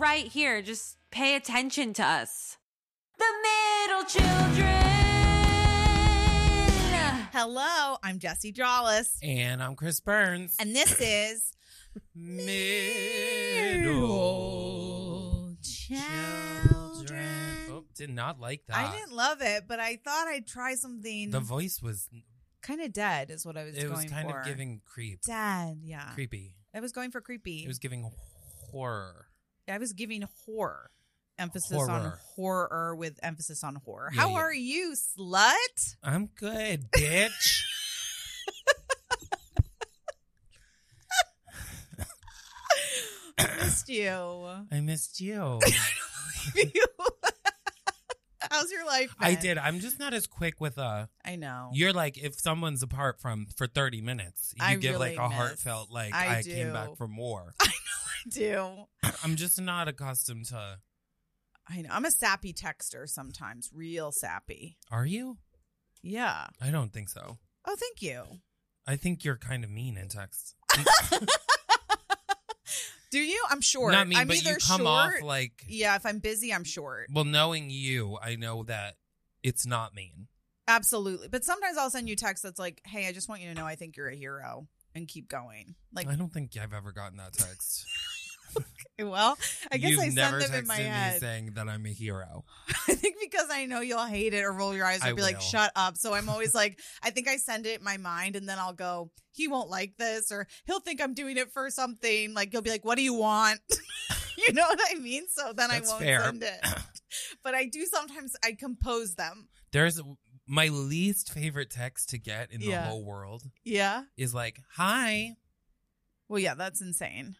right here. Just pay attention to us. The middle children. Hello, I'm Jessie Jollis. And I'm Chris Burns. And this is Middle Children. Oh, did not like that. I didn't love it, but I thought I'd try something. The voice was... kind of dead is what I was going for. It was kind of giving creep. Dead, yeah. Creepy. I was going for creepy. It was giving horror. I was giving horror. Emphasis Horror. on horror with emphasis on horror. Yeah, How yeah. are you, slut? I'm good, bitch. I missed you. I missed you. How's your life been? I did. I'm just not as quick with I know. You're like, if someone's apart for 30 minutes, you I give really like a miss- heartfelt, like, I I came do. back for more. I do. I'm just not accustomed to... I know. I'm a sappy texter sometimes. Real sappy. Are you? Yeah. I don't think so. Oh, thank you. I think you're kind of mean in text. Do you? I'm short. Not mean, I'm but either you come short, off like... Yeah, if I'm busy, I'm short. Well, knowing you, I know that it's not mean. Absolutely. But sometimes I'll send you text that's like, hey, I just want you to know I think you're a hero and keep going. Like, I don't think I've ever gotten that text. well, I guess You've I never send them texted in my me head. saying that I'm a hero. I think because I know you'll hate it or roll your eyes or I be like, will. shut up. So I'm always like, I think I send it in my mind and then I'll go, he won't like this or he'll think I'm doing it for something. Like, he'll be like, what do you want? You know what I mean? So then That's I won't fair. send it. But I do sometimes, I compose them. There's my least favorite text to get in the Yeah. whole world Yeah. is like, hi. Well, yeah, that's insane.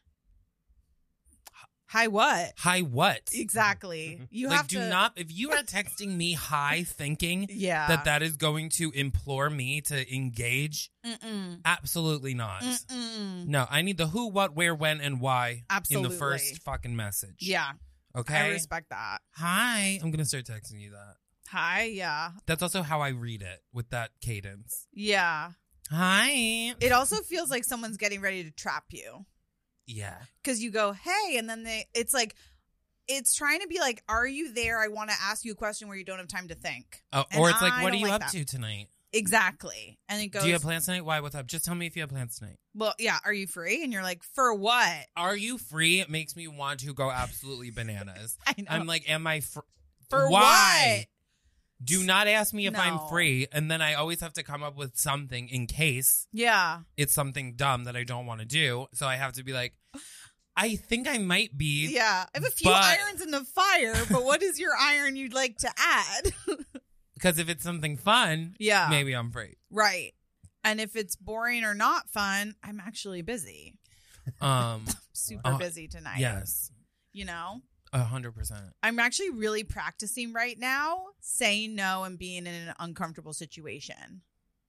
Hi, what? Hi, what? Exactly. You like, have do to. not, if you are texting me hi thinking Yeah. that is going to implore me to engage, Mm-mm. absolutely not. Mm-mm. No, I need the who, what, where, when, and why Absolutely. in the first fucking message. Yeah. Okay. I respect that. Hi. I'm going to start texting you that. Hi. Yeah. That's also how I read it with that cadence. Yeah. Hi. It also feels like someone's getting ready to trap you Yeah. because you go, hey, and then it's like, it's trying to be like, are you there? I want to ask you a question where you don't have time to think. Oh, And or it's like, I what are don't you like up that. to tonight? Exactly. And it goes, Do you have plans tonight? Why? What's up? Just tell me if you have plans tonight. well, yeah, are you free? And you're like, for what? Are you free? It makes me want to go absolutely bananas. I know. I'm like, am I free? For Why? what? Do not ask me if No. I'm free. And then I always have to come up with something in case Yeah. it's something dumb that I don't want to do. So I have to be like, I think I might be. Yeah. I have a few But- irons in the fire, but what is your iron you'd like to add? Because if it's something fun, Yeah. maybe I'm free. Right. And if it's boring or not fun, I'm actually busy. Super busy tonight. Yes, You know? 100%. I'm actually really practicing right now saying no and being in an uncomfortable situation.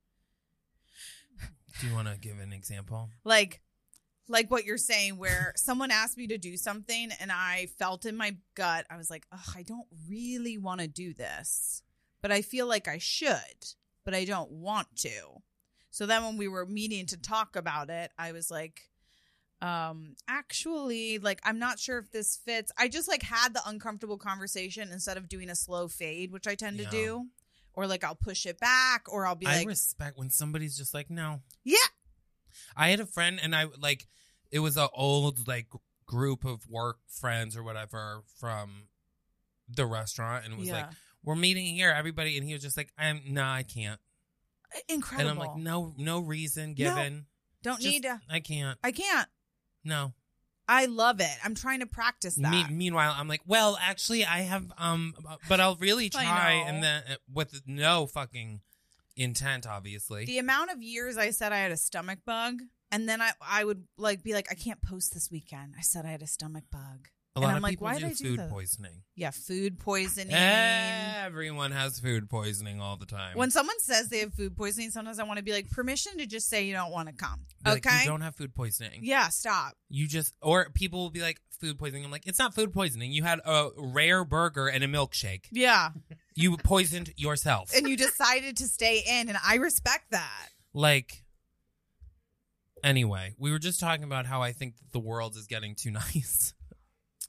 Do you want to give an example? Like what you're saying, where someone asked me to do something and I felt in my gut, I was like, ugh, I don't really want to do this, but I feel like I should, but I don't want to. So then when we were meeting to talk about it, I was like, actually, like, I'm not sure if this fits. I just like had the uncomfortable conversation instead of doing a slow fade, which I tend to Yeah. do, or like I'll push it back, or I'll be I like, respect when somebody's just like, no. yeah, I had a friend and it was an old like group of work friends or whatever from the restaurant, and it was like, we're meeting here, everybody, and he was just like, I can't. incredible. And I'm like, no reason given. Don't Just- need to. I can't. I can't. No. I love it. I'm trying to practice that. Meanwhile, I'm like, well, actually, I have, but I'll really I try, know. and then with no fucking intent, obviously. The amount of years I said I had a stomach bug, and then I would like be like, I can't post this weekend. I said I had a stomach bug. A lot and I'm of like, people why do did I do food that? poisoning. Yeah, food poisoning. Everyone has food poisoning all the time. When someone says they have food poisoning, sometimes I want to be like, permission to just say you don't want to come. Be like, Okay? you don't have food poisoning. Yeah, stop. You just, or people will be like, food poisoning. I'm like, it's not food poisoning. You had a rare burger and a milkshake. Yeah. You poisoned yourself. And you decided to stay in, and I respect that. Like, anyway, we were just talking about how I think that the world is getting too nice.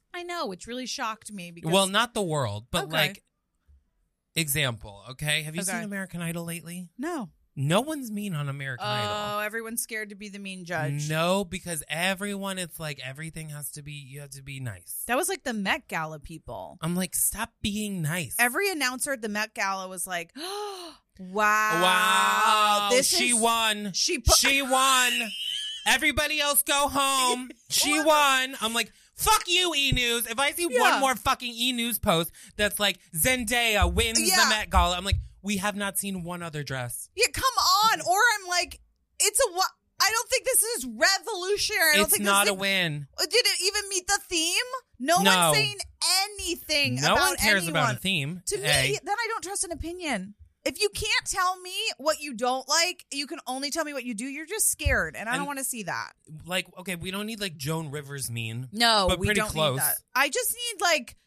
I know, which really shocked me because Well, not the world, but Okay. like example. Okay, have you Okay. seen American Idol lately? no. No one's mean on American Idol. Oh, everyone's scared to be the mean judge. No, because everyone, it's like everything has to be, you have to be nice. That was like the Met Gala people. I'm like, stop being nice. Every announcer at the Met Gala was like, wow. Wow. She is- won. She She won. Everybody else go home. She won. I'm like, fuck you, E! News. If I see Yeah. one more fucking E! News post that's like, Zendaya wins Yeah. the Met Gala, I'm like, we have not seen one other dress. Yeah, come on. Or I'm like, I don't think this is revolutionary. I don't It's think not this a win. Did it even meet the theme? No No. one's saying anything No about one cares anyone. about a theme. To me, A. then I don't trust an opinion. If you can't tell me what you don't like, you can only tell me what you do. You're just scared, and I don't And- want to see that. Like, okay, we don't need like Joan Rivers mean. No, But we pretty don't close. need that. I just need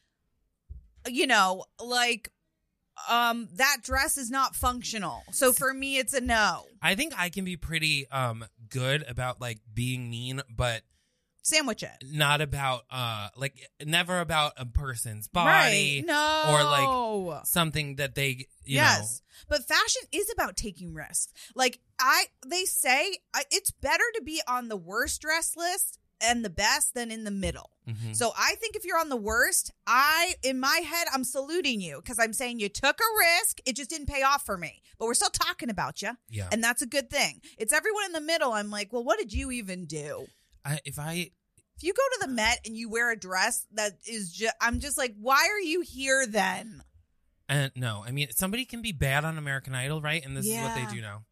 that dress is not functional. So for me, it's a no. I think I can be pretty good about like being mean, but Sandwich it. not about like never about a person's body Right. No. or like something that they you know. But fashion is about taking risks. Like they say it's better to be on the worst dress list and the best than in the middle. Mhm. So I think if you're on the worst, in my head, I'm saluting you because I'm saying you took a risk. It just didn't pay off for me. But we're still talking about you. Yeah. And that's a good thing. It's everyone in the middle. I'm like, well, what did you even do? If If you go to the Met and you wear a dress that is just, I'm just like, why are you here then? no, I mean somebody can be bad on American Idol, right? And this is what Yeah. they do now.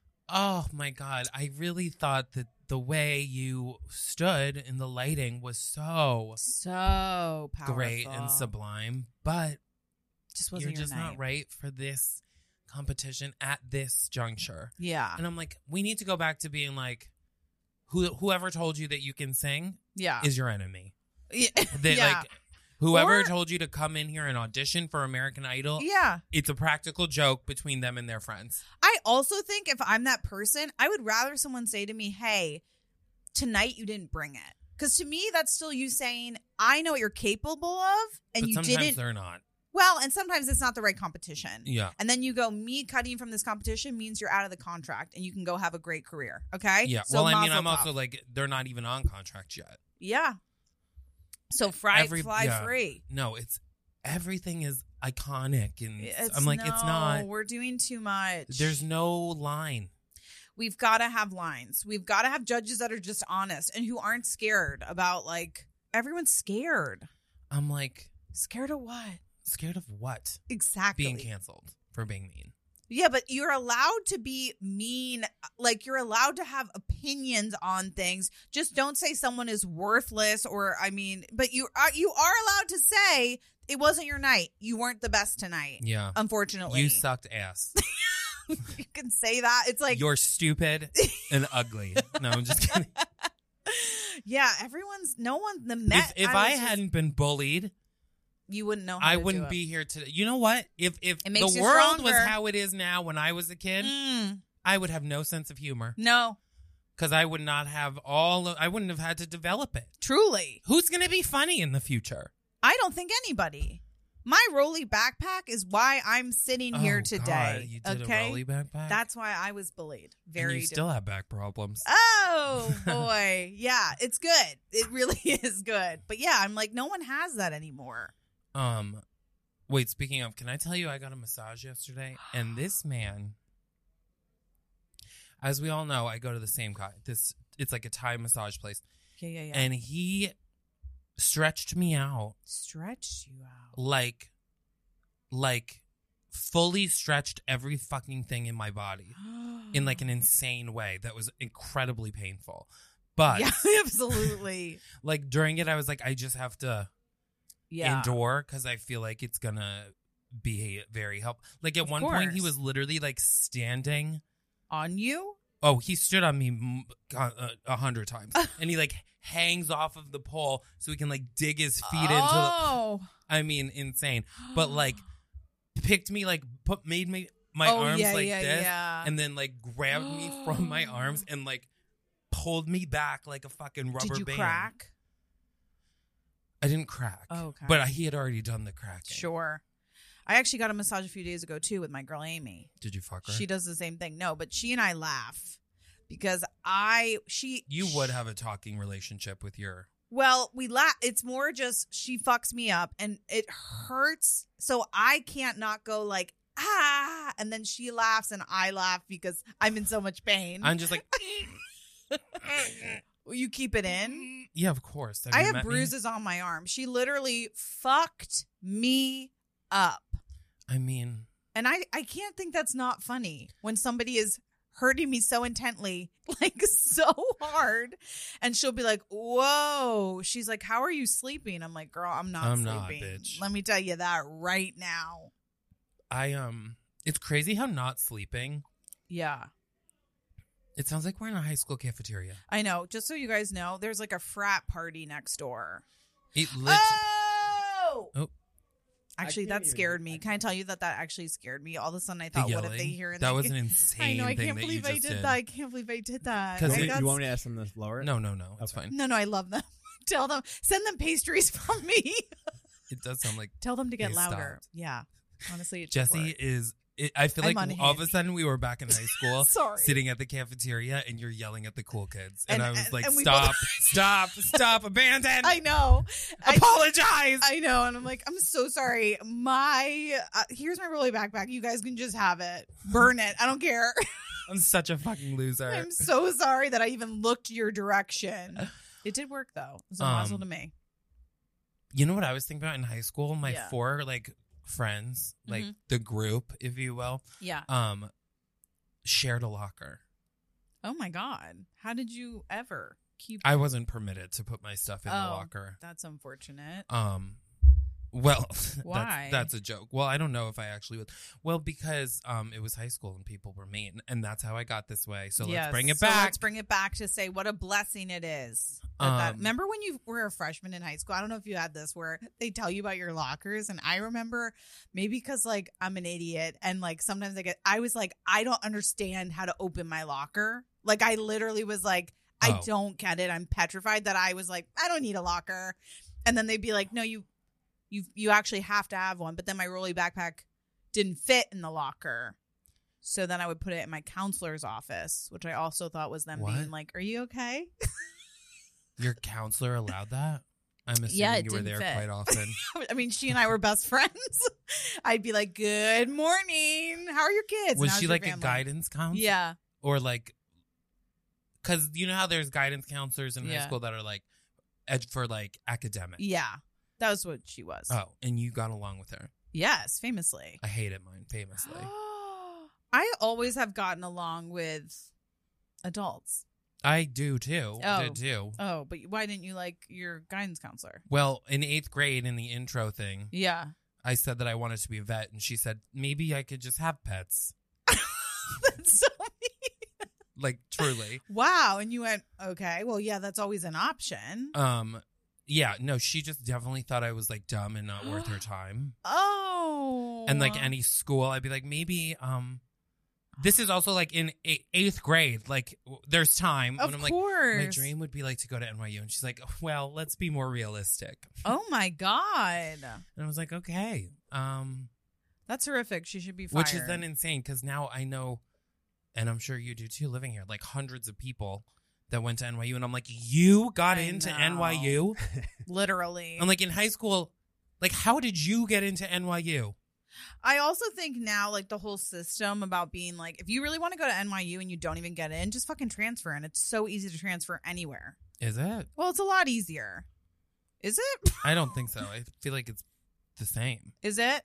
Oh my God. I really thought that the way you stood in the lighting was so Powerful. great and sublime, but Just wasn't you're just your night. not right for this competition at this juncture. Yeah. And I'm like, we need to go back to being like, whoever told you that you can sing Yeah. is your enemy. Yeah. That Yeah. like whoever Or- told you to come in here and audition for American Idol, Yeah. it's a practical joke between them and their friends. I also think if I'm that person, I would rather someone say to me, hey, tonight you didn't bring it. Because to me, that's still you saying, I know what you're capable of, and But you sometimes didn't. they're not. Well, and sometimes it's not the right competition. Yeah. And then you go, me cutting from this competition means you're out of the contract and you can go have a great career. Okay? Yeah. So well, I mean, mazel I'm tov. also like, they're not even on contract yet. Yeah. So fly free. No, it's everything is iconic. And It's I'm like, it's not. We're doing too much. There's no line. We've got to have lines. We've got to have judges that are just honest and who aren't scared about everyone's scared. I'm like, Scared of what? scared of what? Exactly. Being canceled for being mean. Yeah, but you're allowed to be mean. Like, you're allowed to have opinions on things. Just don't say someone is worthless but you are allowed to say it wasn't your night. You weren't the best tonight. Yeah. Unfortunately. You sucked ass. You can say that. It's like, You're stupid and ugly. No, I'm just kidding. yeah, the Met. If I hadn't been bullied, you wouldn't know how I to do wouldn't it. be here today. You know what? If It the makes you world was stronger. how it is now when I was a kid, I would have no sense of humor No, because I would not have I wouldn't have had to develop it. truly. Who's going to be funny in the future? I don't think anybody. My Rolly backpack is why I'm sitting here Oh, today. God, you did okay? a Rolly backpack? That's why I was bullied. And you still have back problems. Oh boy. Yeah, it's good. It really is good. But yeah, I'm like, no one has that anymore. Wait, speaking of, can I tell you I got a massage yesterday? And this man, as we all know, I go to the same guy. It's like a Thai massage place. Yeah. And he stretched me out Stretched you out. like fully stretched every fucking thing in my body in like an insane way that was incredibly painful. But yeah, absolutely. like during it, I was like, I just have to endure because I feel like it's gonna be very helpful. Like at one point, he course. was literally like standing. On you? Oh, he stood on me 100 times, and he like hangs off of the pole so he can like dig his feet into the. I mean, insane. But like picked me, like made me my arms like this, and then like grabbed me from my arms and like pulled me back like a fucking rubber Did you band. crack? I didn't crack. Oh, okay. But he had already done the cracking. Sure. I actually got a massage a few days ago, too, with my girl Amy. Did you fuck her? She does the same thing. No, but she and I laugh because You would have a talking relationship with your... Well, we laugh. It's more just she fucks me up and it hurts. So I can't not go like, ah. And then she laughs and I laugh because I'm in so much pain. I'm just like... You keep it in? Yeah, of course. I have bruises on my arm. She literally fucked me up. I mean... And I can't think that's not funny when somebody is hurting me so intently, like so hard. And she'll be like, whoa. She's like, how are you sleeping? I'm like, girl, I'm not sleeping. Not, bitch. Let me tell you that right now. It's crazy how not sleeping. Yeah. It sounds like we're in a high school cafeteria. I know. Just so you guys know, there's like a frat party next door. Oh! Actually, that scared me. Can I tell you that actually scared me? All of a sudden, I thought, what if they hear it? That was an insane I know. I thing can't believe I did that. I can't believe I did that. Because you want me to ask them to lower it? No. It's fine. No, I love them. Tell them. Send them pastries from me. It does sound like... Tell them to get louder. Stopped. Yeah. Honestly, it Jesse is... I feel like all of a sudden we were back in high school sitting at the cafeteria and you're yelling at the cool kids. And I was like, stop, abandon. I know. Apologize. I know. And I'm like, I'm so sorry. Here's my rolly backpack. You guys can just have it. Burn it. I don't care. I'm such a fucking loser. I'm so sorry that I even looked your direction. It did work though. It was a muzzle to me. You know what I was thinking about in high school? My four friends, like the group, if you will, shared a locker. Oh my God. How did you ever keep... I wasn't permitted to put my stuff in the locker. That's unfortunate. Well, why? That's a joke. Well, I don't know if I actually would. Well, because it was high school and people were mean, and that's how I got this way. So let's bring it back. Let's bring it back to say what a blessing it is. Remember when you were a freshman in high school? I don't know if you had this where they tell you about your lockers, and I remember maybe because like I'm an idiot and like sometimes I was like, I don't understand how to open my locker. Like I literally was like, I don't get it. I'm petrified that I was like, I don't need a locker, and then they'd be like, no, you actually have to have one. But then my rolly backpack didn't fit in the locker. So then I would put it in my counselor's office, which I also thought was them being like, are you okay? Your counselor allowed that? I'm assuming you were there quite often. I mean, she and I were best friends. I'd be like, good morning. How are your kids? Was she like a guidance counselor? Yeah. Or like, because you know how there's guidance counselors in high school that are like, for like academic. Yeah. That was what she was. Oh, and you got along with her? Yes, famously. I hated mine, famously. I always have gotten along with adults. I do too. Did too. Oh, but why didn't you like your guidance counselor? Well, in 8th grade, in the intro thing, I said that I wanted to be a vet, and she said maybe I could just have pets. That's so mean. Like truly. Wow, and you went, okay, well, yeah, that's always an option. Yeah, no, she just definitely thought I was like dumb and not worth her time. Oh. And like any school, I'd be like, maybe, this is also like in 8th grade. Like there's time. Of course. Like, my dream would be like to go to NYU. And she's like, well, let's be more realistic. Oh my God. And I was like, okay. That's horrific. She should be fired. Which is then insane because now I know, and I'm sure you do too, living here, like hundreds of people that went to NYU, and I'm like, you got into NYU? Literally. I'm like, in high school, like, how did you get into NYU? I also think now, like, the whole system about being like, if you really want to go to NYU and you don't even get in, just fucking transfer. And it's so easy to transfer anywhere. Is it? Well, it's a lot easier. Is it? I don't think so. I feel like it's the same. Is it?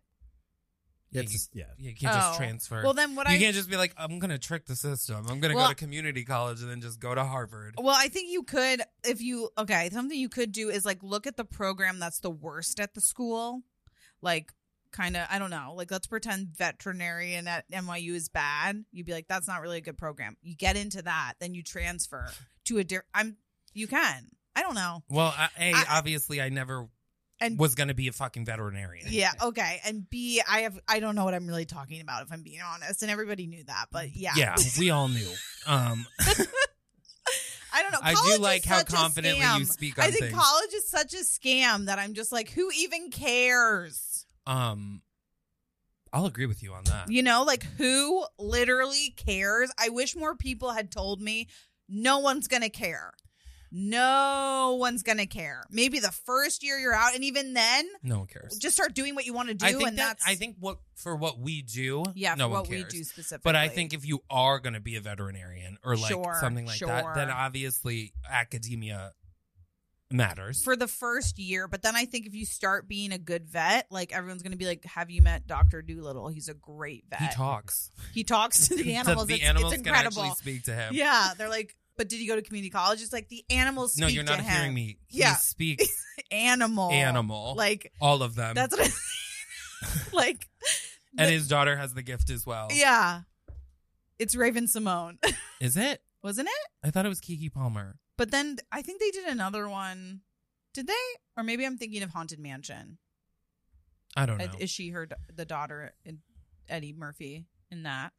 You can't just transfer. Well, then you can't just be like, I'm going to trick the system. I'm going to go to community college and then just go to Harvard. Well, I think you could, something you could do is like look at the program that's the worst at the school. Like kind of, I don't know, like let's pretend veterinarian at NYU is bad. You'd be like, that's not really a good program. You get into that, then you transfer to you can. I don't know. Well, obviously I never... And was going to be a fucking veterinarian. Yeah, okay. And B, I don't know what I'm really talking about, if I'm being honest. And everybody knew that, but yeah. Yeah, we all knew. I don't know. I do like how confidently you speak on things. I think things. college is such a scam that I'm just like, who even cares? I'll agree with you on that. You know, like who literally cares? I wish more people had told me no one's going to care. No one's going to care. Maybe the first year you're out, and even then, no one cares. Just start doing what you want to do. I think for what we do, yeah, no for one what cares. we do specifically. But I think if you are going to be a veterinarian or like something like that, then obviously academia matters for the first year. But then I think if you start being a good vet, like everyone's going to be like, "Have you met Dr. Dolittle? He's a great vet. He talks to the animals. The animals it's incredible. Can actually speak to him. Yeah, they're like, but did you go to community college? It's like the animals speak to him. No, you're not hearing me. He speaks animal. Like all of them. That's what like. And his daughter has the gift as well. Yeah. It's Raven Simone. Is it? Wasn't it? I thought it was Kiki Palmer. But then I think they did another one. Did they? Or maybe I'm thinking of Haunted Mansion. I don't know. Is she the daughter Eddie Murphy in that?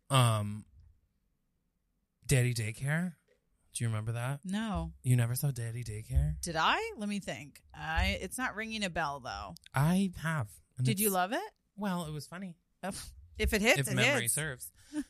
Daddy Daycare? Do you remember that? No. You never saw Daddy Daycare? Did I? Let me think. It's not ringing a bell though. I have. Did you love it? Well, it was funny. If it hits, if memory serves.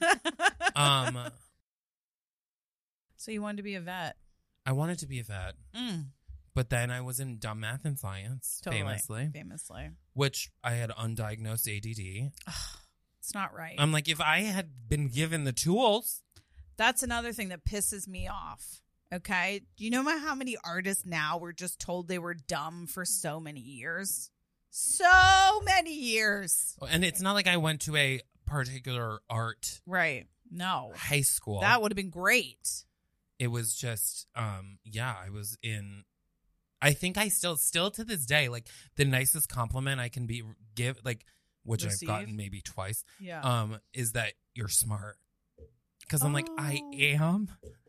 So you wanted to be a vet? I wanted to be a vet. But then I was in dumb math and science, famously. Which I had undiagnosed ADD. It's not right. I'm like, if I had been given the tools. That's another thing that pisses me off. Okay? Do you know how many artists now were just told they were dumb for so many years? So many years. And it's not like I went to a particular art high school. That would have been great. It was just, I was in, I think I still to this day, like the nicest compliment I can give, like, which I've gotten maybe twice, is that you're smart. Because I'm like, I am.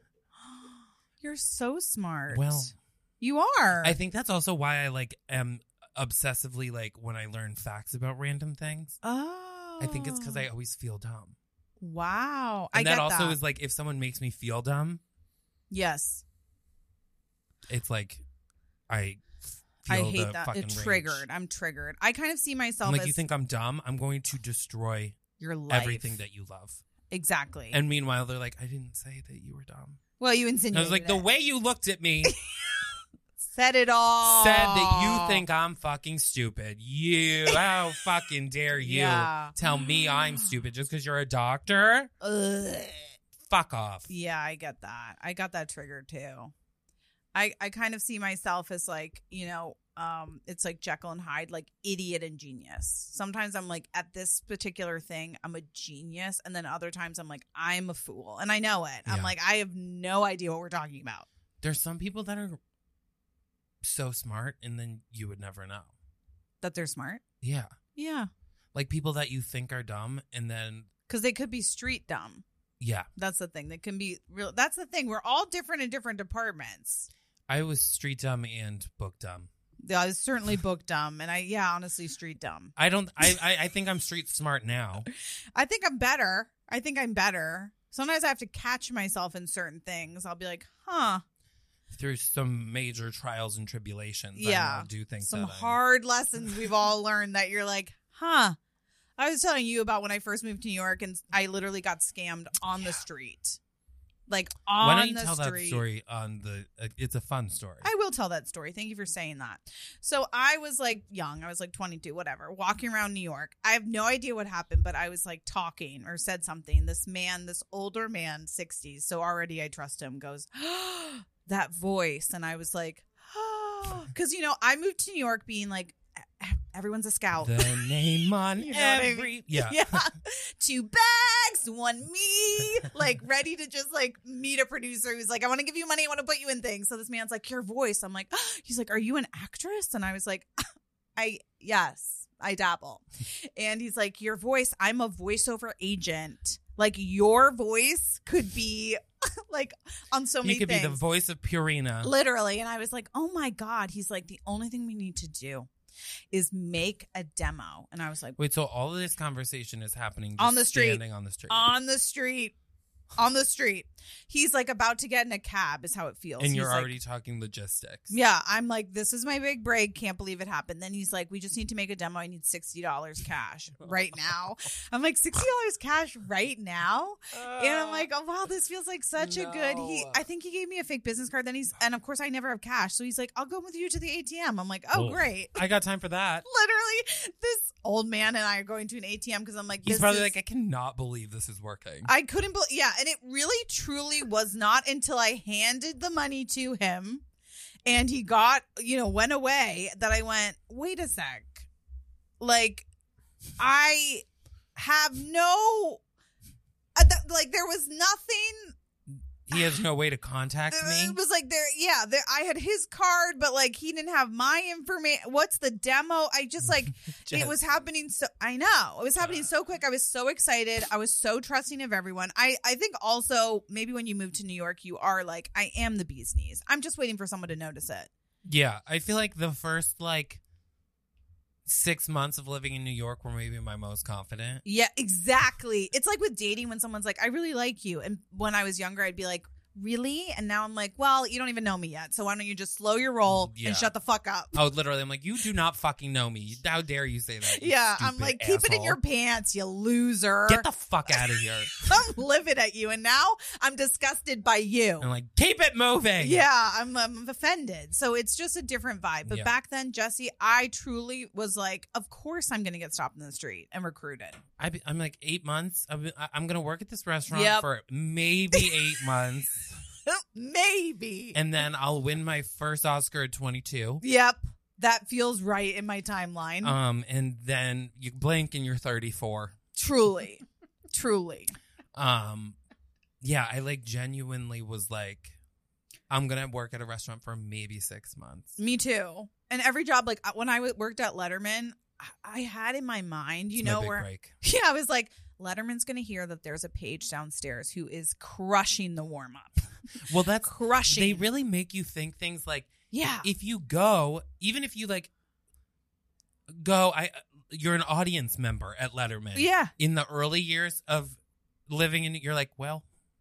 You're so smart. Well, you are. I think that's also why I like am obsessively like when I learn facts about random things. Oh. I think it's because I always feel dumb. Wow. And that also is like if someone makes me feel dumb. Yes. It's like I hate that. It's triggered. I'm triggered. I kind of see myself like, as, you think I'm dumb? I'm going to destroy your life. Everything that you love. Exactly. And meanwhile, they're like, I didn't say that you were dumb. Well, you insinuated. I was like, the way you looked at me said it all. Said that you think I'm fucking stupid. How fucking dare you tell me I'm stupid just because you're a doctor? Ugh. Fuck off. Yeah, I get that. I got that triggered too. I kind of see myself as like, it's like Jekyll and Hyde, like idiot and genius. Sometimes I'm like, at this particular thing, I'm a genius. And then other times I'm like, I'm a fool. And I know it. Yeah. I'm like, I have no idea what we're talking about. There's some people that are so smart and then you would never know. That they're smart? Yeah. Yeah. Like people that you think are dumb and then. Because they could be street dumb. Yeah. That's the thing. They can be real. That's the thing. We're all different in different departments. I was street dumb and book dumb. I was certainly book dumb, and honestly, street dumb. I think I'm street smart now. I think I'm better. Sometimes I have to catch myself in certain things. I'll be like, Through some major trials and tribulations. Yeah. I do think some hard lessons we've all learned that you're like, I was telling you about when I first moved to New York, and I literally got scammed on the street. Like on the street. Why don't you tell that story on the? It's a fun story. I will tell that story. Thank you for saying that. So I was like young. I was like 22, whatever, walking around New York. I have no idea what happened, but I was like talking or said something. This older man, 60s. So already I trust him. Goes, that voice, and I was like, because I moved to New York being like, everyone's a scout. The name on every yeah. 2 bags, 1 me, like ready to just like meet a producer who's like, I want to give you money, I want to put you in things. So this man's like, your voice. I'm like, he's like, are you an actress? And I was like, yes, I dabble. And he's like, your voice, I'm a voiceover agent. Like your voice could be like on so many things. You could be the voice of Purina. Literally. And I was like, oh my God. He's like, the only thing we need to do is make a demo. And I was like, wait, so all of this conversation is happening just on the street. Standing on the street. On the street. on the street. He's like about to get in a cab is how it feels. And you're He's already like, talking logistics. yeah, I'm like, this is my big break. Can't believe it happened. Then he's like, we just need to make a demo. I need $60 cash right now. I'm like, $60 cash right now? And I'm like, oh, wow, this feels like such a good. I think he gave me a fake business card. Then and of course, I never have cash. So he's like, I'll go with you to the ATM. I'm like, oh, great. I got time for that. Literally, this old man and I are going to an ATM because I'm like, he's probably like, I cannot believe this is working. I couldn't believe, yeah. And it really, truly was not until I handed the money to him and he went away that I went, wait a sec. Like, I have no, there was nothing. He has no way to contact me. It was like I had his card, but like he didn't have my information. What's the demo? I just like it was happening. So I know it was happening so quick. I was so excited. I was so trusting of everyone. I think also maybe when you move to New York, you are like, I am the bee's knees. I'm just waiting for someone to notice it. Yeah, I feel like the first 6 months of living in New York were maybe my most confident. Yeah, exactly. It's like with dating when someone's like, I really like you. And when I was younger, I'd be like, really? And now I'm like, well, you don't even know me yet. So why don't you just slow your roll and shut the fuck up? Oh, literally. I'm like, you do not fucking know me. How dare you say that? Yeah, I'm like, keep it in your pants, you loser. Get the fuck out of here. I'm livid at you. And now I'm disgusted by you. I'm like, keep it moving. Yeah, I'm offended. So it's just a different vibe. But back then, Jesse, I truly was like, of course I'm going to get stopped in the street and recruited. I'm like 8 months. I'm going to work at this restaurant for maybe 8 months. Maybe. And then I'll win my first Oscar at 22. Yep. That feels right in my timeline. And then you blink and you're 34. Truly. Yeah, I genuinely was like, I'm going to work at a restaurant for maybe 6 months. Me too. And every job, when I worked at Letterman, I had in my mind, break. Yeah, I was like, Letterman's going to hear that there's a page downstairs who is crushing the warm up. Well, that's crushing. They really make you think things like, yeah, if you go, even if you go, you're an audience member at Letterman. Yeah. In the early years of living in, you're like, well,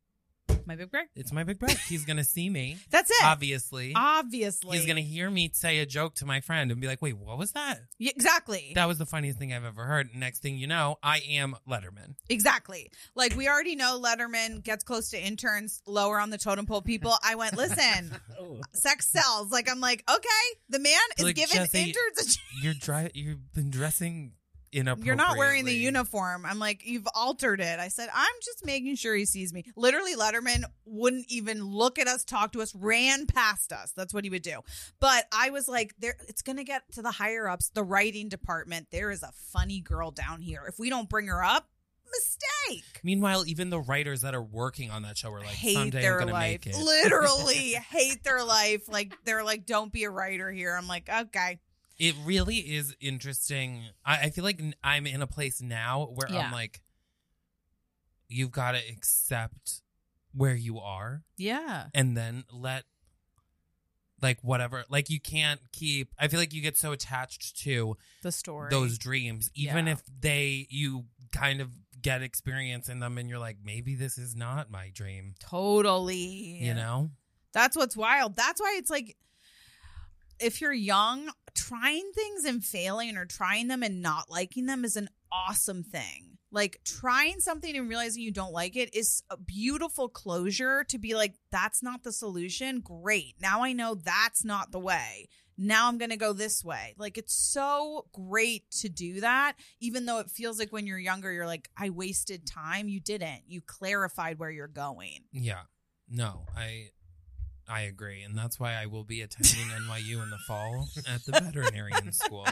my big break. It's my big break. He's going to see me. That's it. Obviously. He's going to hear me say a joke to my friend and be like, wait, what was that? Yeah, exactly. That was the funniest thing I've ever heard. Next thing you know, I am Letterman. Exactly. We already know Letterman gets close to interns, lower on the totem pole people. I went, listen, sex sells. I'm like, okay, the man is giving Jesse, interns you've been dressing inappropriately. You're not wearing the uniform. I'm like, you've altered it. I said, I'm just making sure he sees me. Literally, Letterman wouldn't even look at us, talk to us, ran past us. That's what he would do. But I was like, it's going to get to the higher ups, the writing department. There is a funny girl down here. If we don't bring her up, mistake. Meanwhile, even the writers that are working on that show are like, someday I'm going to make it. Literally hate their life. They're like, don't be a writer here. I'm like, okay. It really is interesting. I feel like I'm in a place now where I'm like, you've got to accept where you are. Yeah. And then let, whatever. You can't keep, I feel like you get so attached to the story, those dreams, even if you kind of get experience in them and you're like, maybe this is not my dream. Totally. You know? That's what's wild. That's why it's like, if you're young, trying things and failing or trying them and not liking them is an awesome thing. Trying something and realizing you don't like it is a beautiful closure to be like, that's not the solution. Great. Now I know that's not the way. Now I'm going to go this way. It's so great to do that, even though it feels like when you're younger, you're like, I wasted time. You didn't. You clarified where you're going. Yeah. No, I agree, and that's why I will be attending NYU in the fall at the veterinarian school.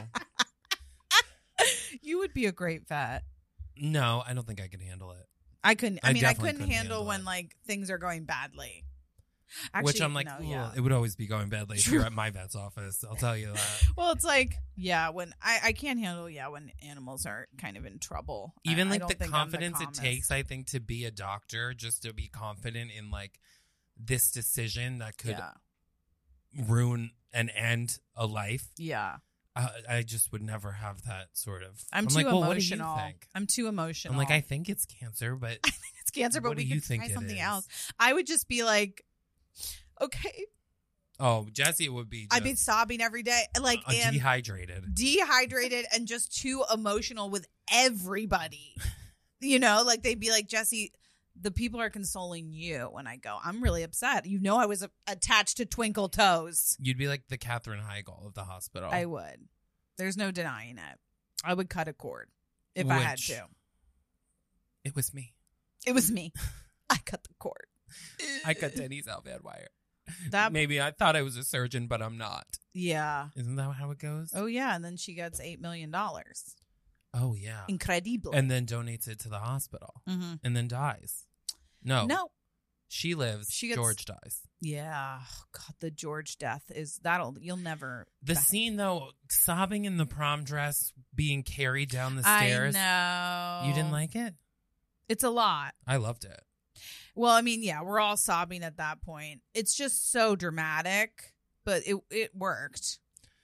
You would be a great vet. No, I don't think I could handle it. I couldn't. I couldn't handle when things are going badly. Actually, which I'm like, it would always be going badly if you're at my vet's office. I'll tell you that. Well, it's when I can't handle when animals are kind of in trouble. Even the confidence it takes, I think, to be a doctor, just to be confident in this decision that could ruin and end a life. Yeah. I just would never have that sort of. I'm too emotional. What do you think? I'm too emotional. I'm like, I think it's cancer, but breast cancer, but What do we you could try think it something is? else. I would just be like, okay. Oh, Jesse would be. I'd be sobbing every day, like and dehydrated, and just too emotional with everybody. You know, like they'd be like, Jesse, the people are consoling you when I go. I'm really upset. You know, I was attached to Twinkle Toes. You'd be like the Katherine Heigl of the hospital. I would. There's no denying it. I would cut a cord if I had to. It was me. It was me. I cut the cord. I cut Denny's out Van Wire. That Maybe I thought I was a surgeon, but I'm not. Yeah. Isn't that how it goes? Oh yeah, and then she gets $8 million. Oh yeah. Incredible. And then donates it to the hospital, and then dies. No. She lives. George dies. Yeah. Oh, God, the George death is you'll never. The scene though, sobbing in the prom dress, being carried down the stairs. I know. You didn't like it? It's a lot. I loved it. Well, I mean, yeah, we're all sobbing at that point. It's just so dramatic, but it worked.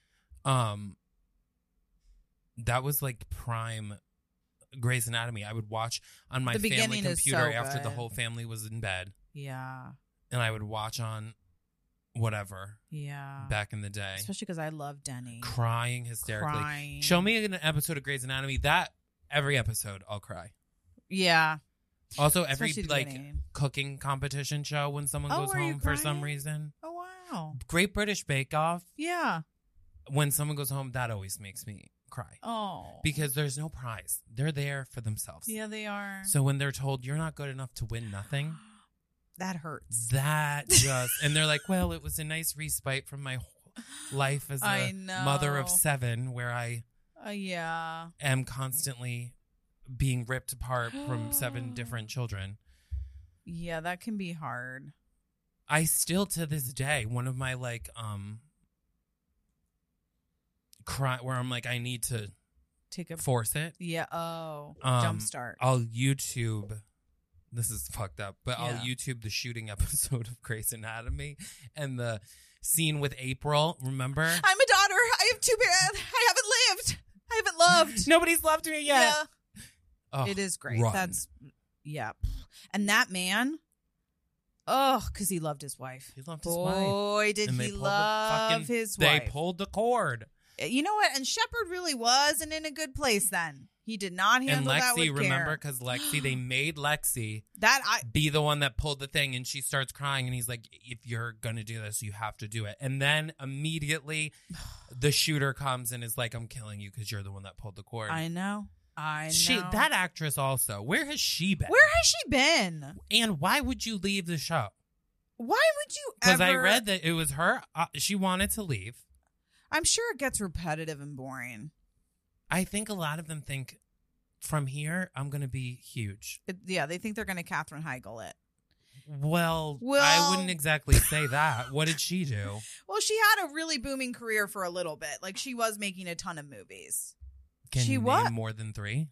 That was like prime Grey's Anatomy. I would watch on my The family beginning is computer so after the good. whole family was in bed, Yeah. and I would watch on whatever Yeah. back in the day, Especially because I love Denny. crying hysterically. Crying. Show me an episode of Grey's Anatomy. That every episode, I'll cry. Yeah. Also, every Especially the like beginning. cooking competition show when someone Oh, goes are you home for some crying? reason. Oh, wow. Great British Bake Off. Yeah. When someone goes home, that always makes me cry Oh. because there's no prize. They're there for themselves. Yeah, they are. So when they're told you're not good enough to win nothing, That hurts. that just and they're like, well, it was a nice respite from my whole life as I a know. mother of 7, where I Yeah. am constantly being ripped apart from 7 different children. Yeah, that can be hard. I still to this day, one of my like cry where I'm like, I need to Take a force it. Yeah. Oh. Um, Jumpstart. I'll YouTube. This is fucked up, but I'll Yeah. YouTube the shooting episode of Grey's Anatomy and the scene with April. Remember? I'm a daughter. I have 2 parents. I haven't lived. I haven't loved. Nobody's loved me yet. Yeah. Oh, It is great. run. That's yeah. And that man, because he loved his wife. He loved his wife. Boy, did And they he pulled love his They wife. pulled the cord. You know what? And Shepard really wasn't in a good place then. He did not And handle that Lexi, with remember, care. because Lexi, they made Lexi That be the one that pulled the thing, and she starts crying, and he's like, if you're going to do this, you have to do it. And then immediately the shooter comes and is like, I'm killing you because you're the one that pulled the cord. I know. That actress also, where has she been? Where has she been? And why would you leave the show? Why would you Because ever? I read that it was her. She wanted to leave. I'm sure it gets repetitive and boring. I think a lot of them think, from here, I'm going to be huge. Yeah, they think they're going to Katherine Heigl it. Well, Well- I wouldn't exactly say that. What did she do? Well, she had a really booming career for a little bit. Like, she was making a ton of movies. Can She you what? name more than 3?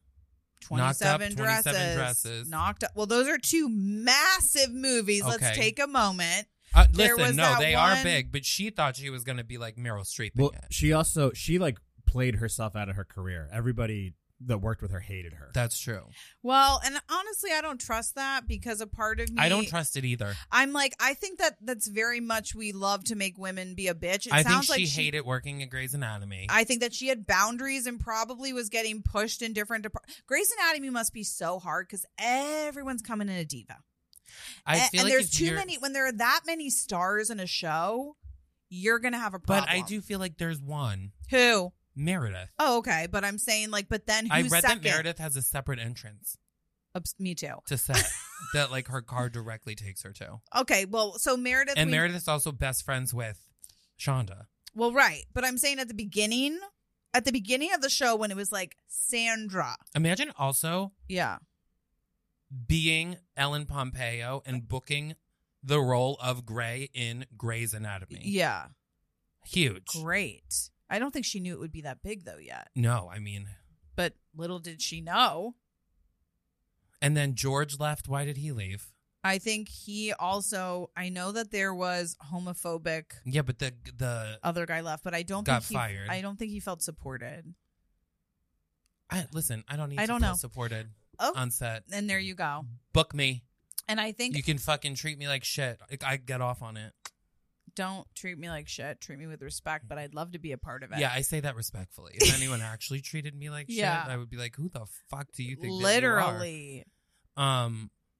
27 Knocked Up, 27 dresses. Dresses. Knocked Up. Well, those are 2 massive movies. Okay. Let's take a moment. There was Listen, no, that they are one- big, but she thought she was going to be like Meryl Streep Well, again. she like played herself out of her career. Everybody that worked with her hated her. That's true. Well, and honestly, I don't trust that because a part of me. I don't trust it either. I'm like, I think that's very much we love to make women be a bitch. It I think sounds like she hated working at Grey's Anatomy. I think that she had boundaries and probably was getting pushed in different departments. Grey's Anatomy must be so hard because everyone's coming in a diva. I feel and like there's if too you're- many. When there are that many stars in a show, you're gonna have a problem. But I do feel like there's one. Who? Meredith. Oh, okay. But I'm saying like, but then I who's read second? that Meredith has a separate entrance Me too. to set that like her car directly takes her to. Okay. Well, so Meredith. And Meredith's also best friends with Shonda. Well, right. But I'm saying at the beginning of the show when it was like Sandra. Imagine also Yeah. being Ellen Pompeo and booking the role of Grey in Grey's Anatomy. Yeah. Huge. Great. I don't think she knew it would be that big though yet. No, I mean. But little did she know. And then George left. Why did he leave? I think he also. I know that there was homophobic. Yeah, but the Other guy left, but I don't Got think he, fired. I don't think he felt supported. listen, I don't need I to don't feel know. supported. on set. And there you go. Book me. And I think you can fucking treat me like shit. I get off on it. Don't treat me like shit. Treat me with respect, but I'd love to be a part of it. Yeah, I say that respectfully. If anyone actually treated me like shit, I would be like, who the fuck do you think literally that you are?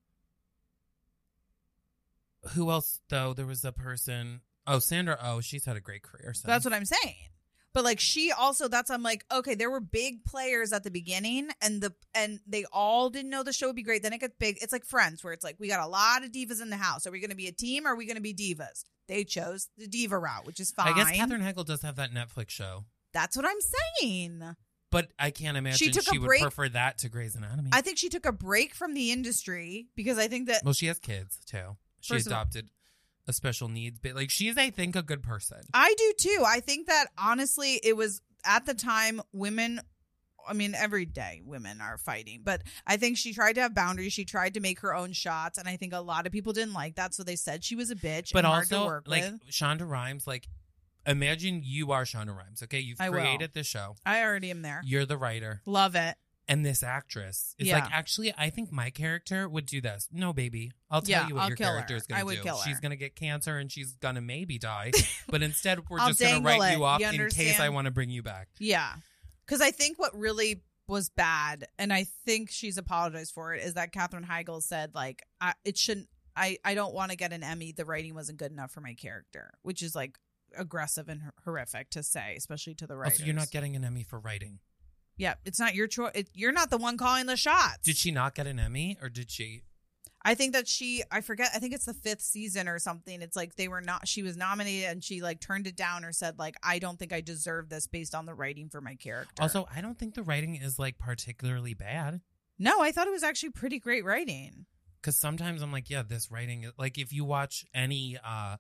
Who else, though? There was a person. Oh, Sandra Oh, she's had a great career. So. That's what I'm saying. But like she also, I'm like, okay, there were big players at the beginning and they all didn't know the show would be great. Then it gets big. It's like Friends where it's like, we got a lot of divas in the house. Are we going to be a team or are we going to be divas? They chose the diva route, which is fine. I guess Katherine Heigl does have that Netflix show. That's what I'm saying. But I can't imagine she would prefer that to Grey's Anatomy. I think she took a break from the industry because I think that... Well, she has kids, too. She adopted a special needs bit. Like, she's, I think, a good person. I do, too. I think that, honestly, it was, at the time, women... I mean, every day women are fighting, but I think she tried to have boundaries. She tried to make her own shots, and I think a lot of people didn't like that, so they said she was a bitch. But and also, hard to work like with. Shonda Rhimes, like, imagine you are Shonda Rhimes. Okay, you've created this show. I already am there. You're the writer. Love it. And this actress is like, actually, I think my character would do this. No, baby, I'll tell you what your character is going to do. Kill her. She's going to get cancer and she's going to maybe die, but instead we're just going to write you off in case I want to bring you back. Yeah, because I think what really was bad, and I think she's apologized for it, is that Katherine Heigl said, like, it shouldn't, I don't want to get an Emmy. The writing wasn't good enough for my character, which is like aggressive and horrific to say, especially to the writers. Also, you're not getting an Emmy for writing. Yeah, it's not your choice. You're not the one calling the shots. Did she not get an Emmy, or did she? I think that I forget, I think it's the 5th season or something. It's like she was nominated and she like turned it down or said like, I don't think I deserve this based on the writing for my character. Also, I don't think the writing is like particularly bad. No, I thought it was actually pretty great writing. Because sometimes I'm like, yeah, this writing is like, if you watch any,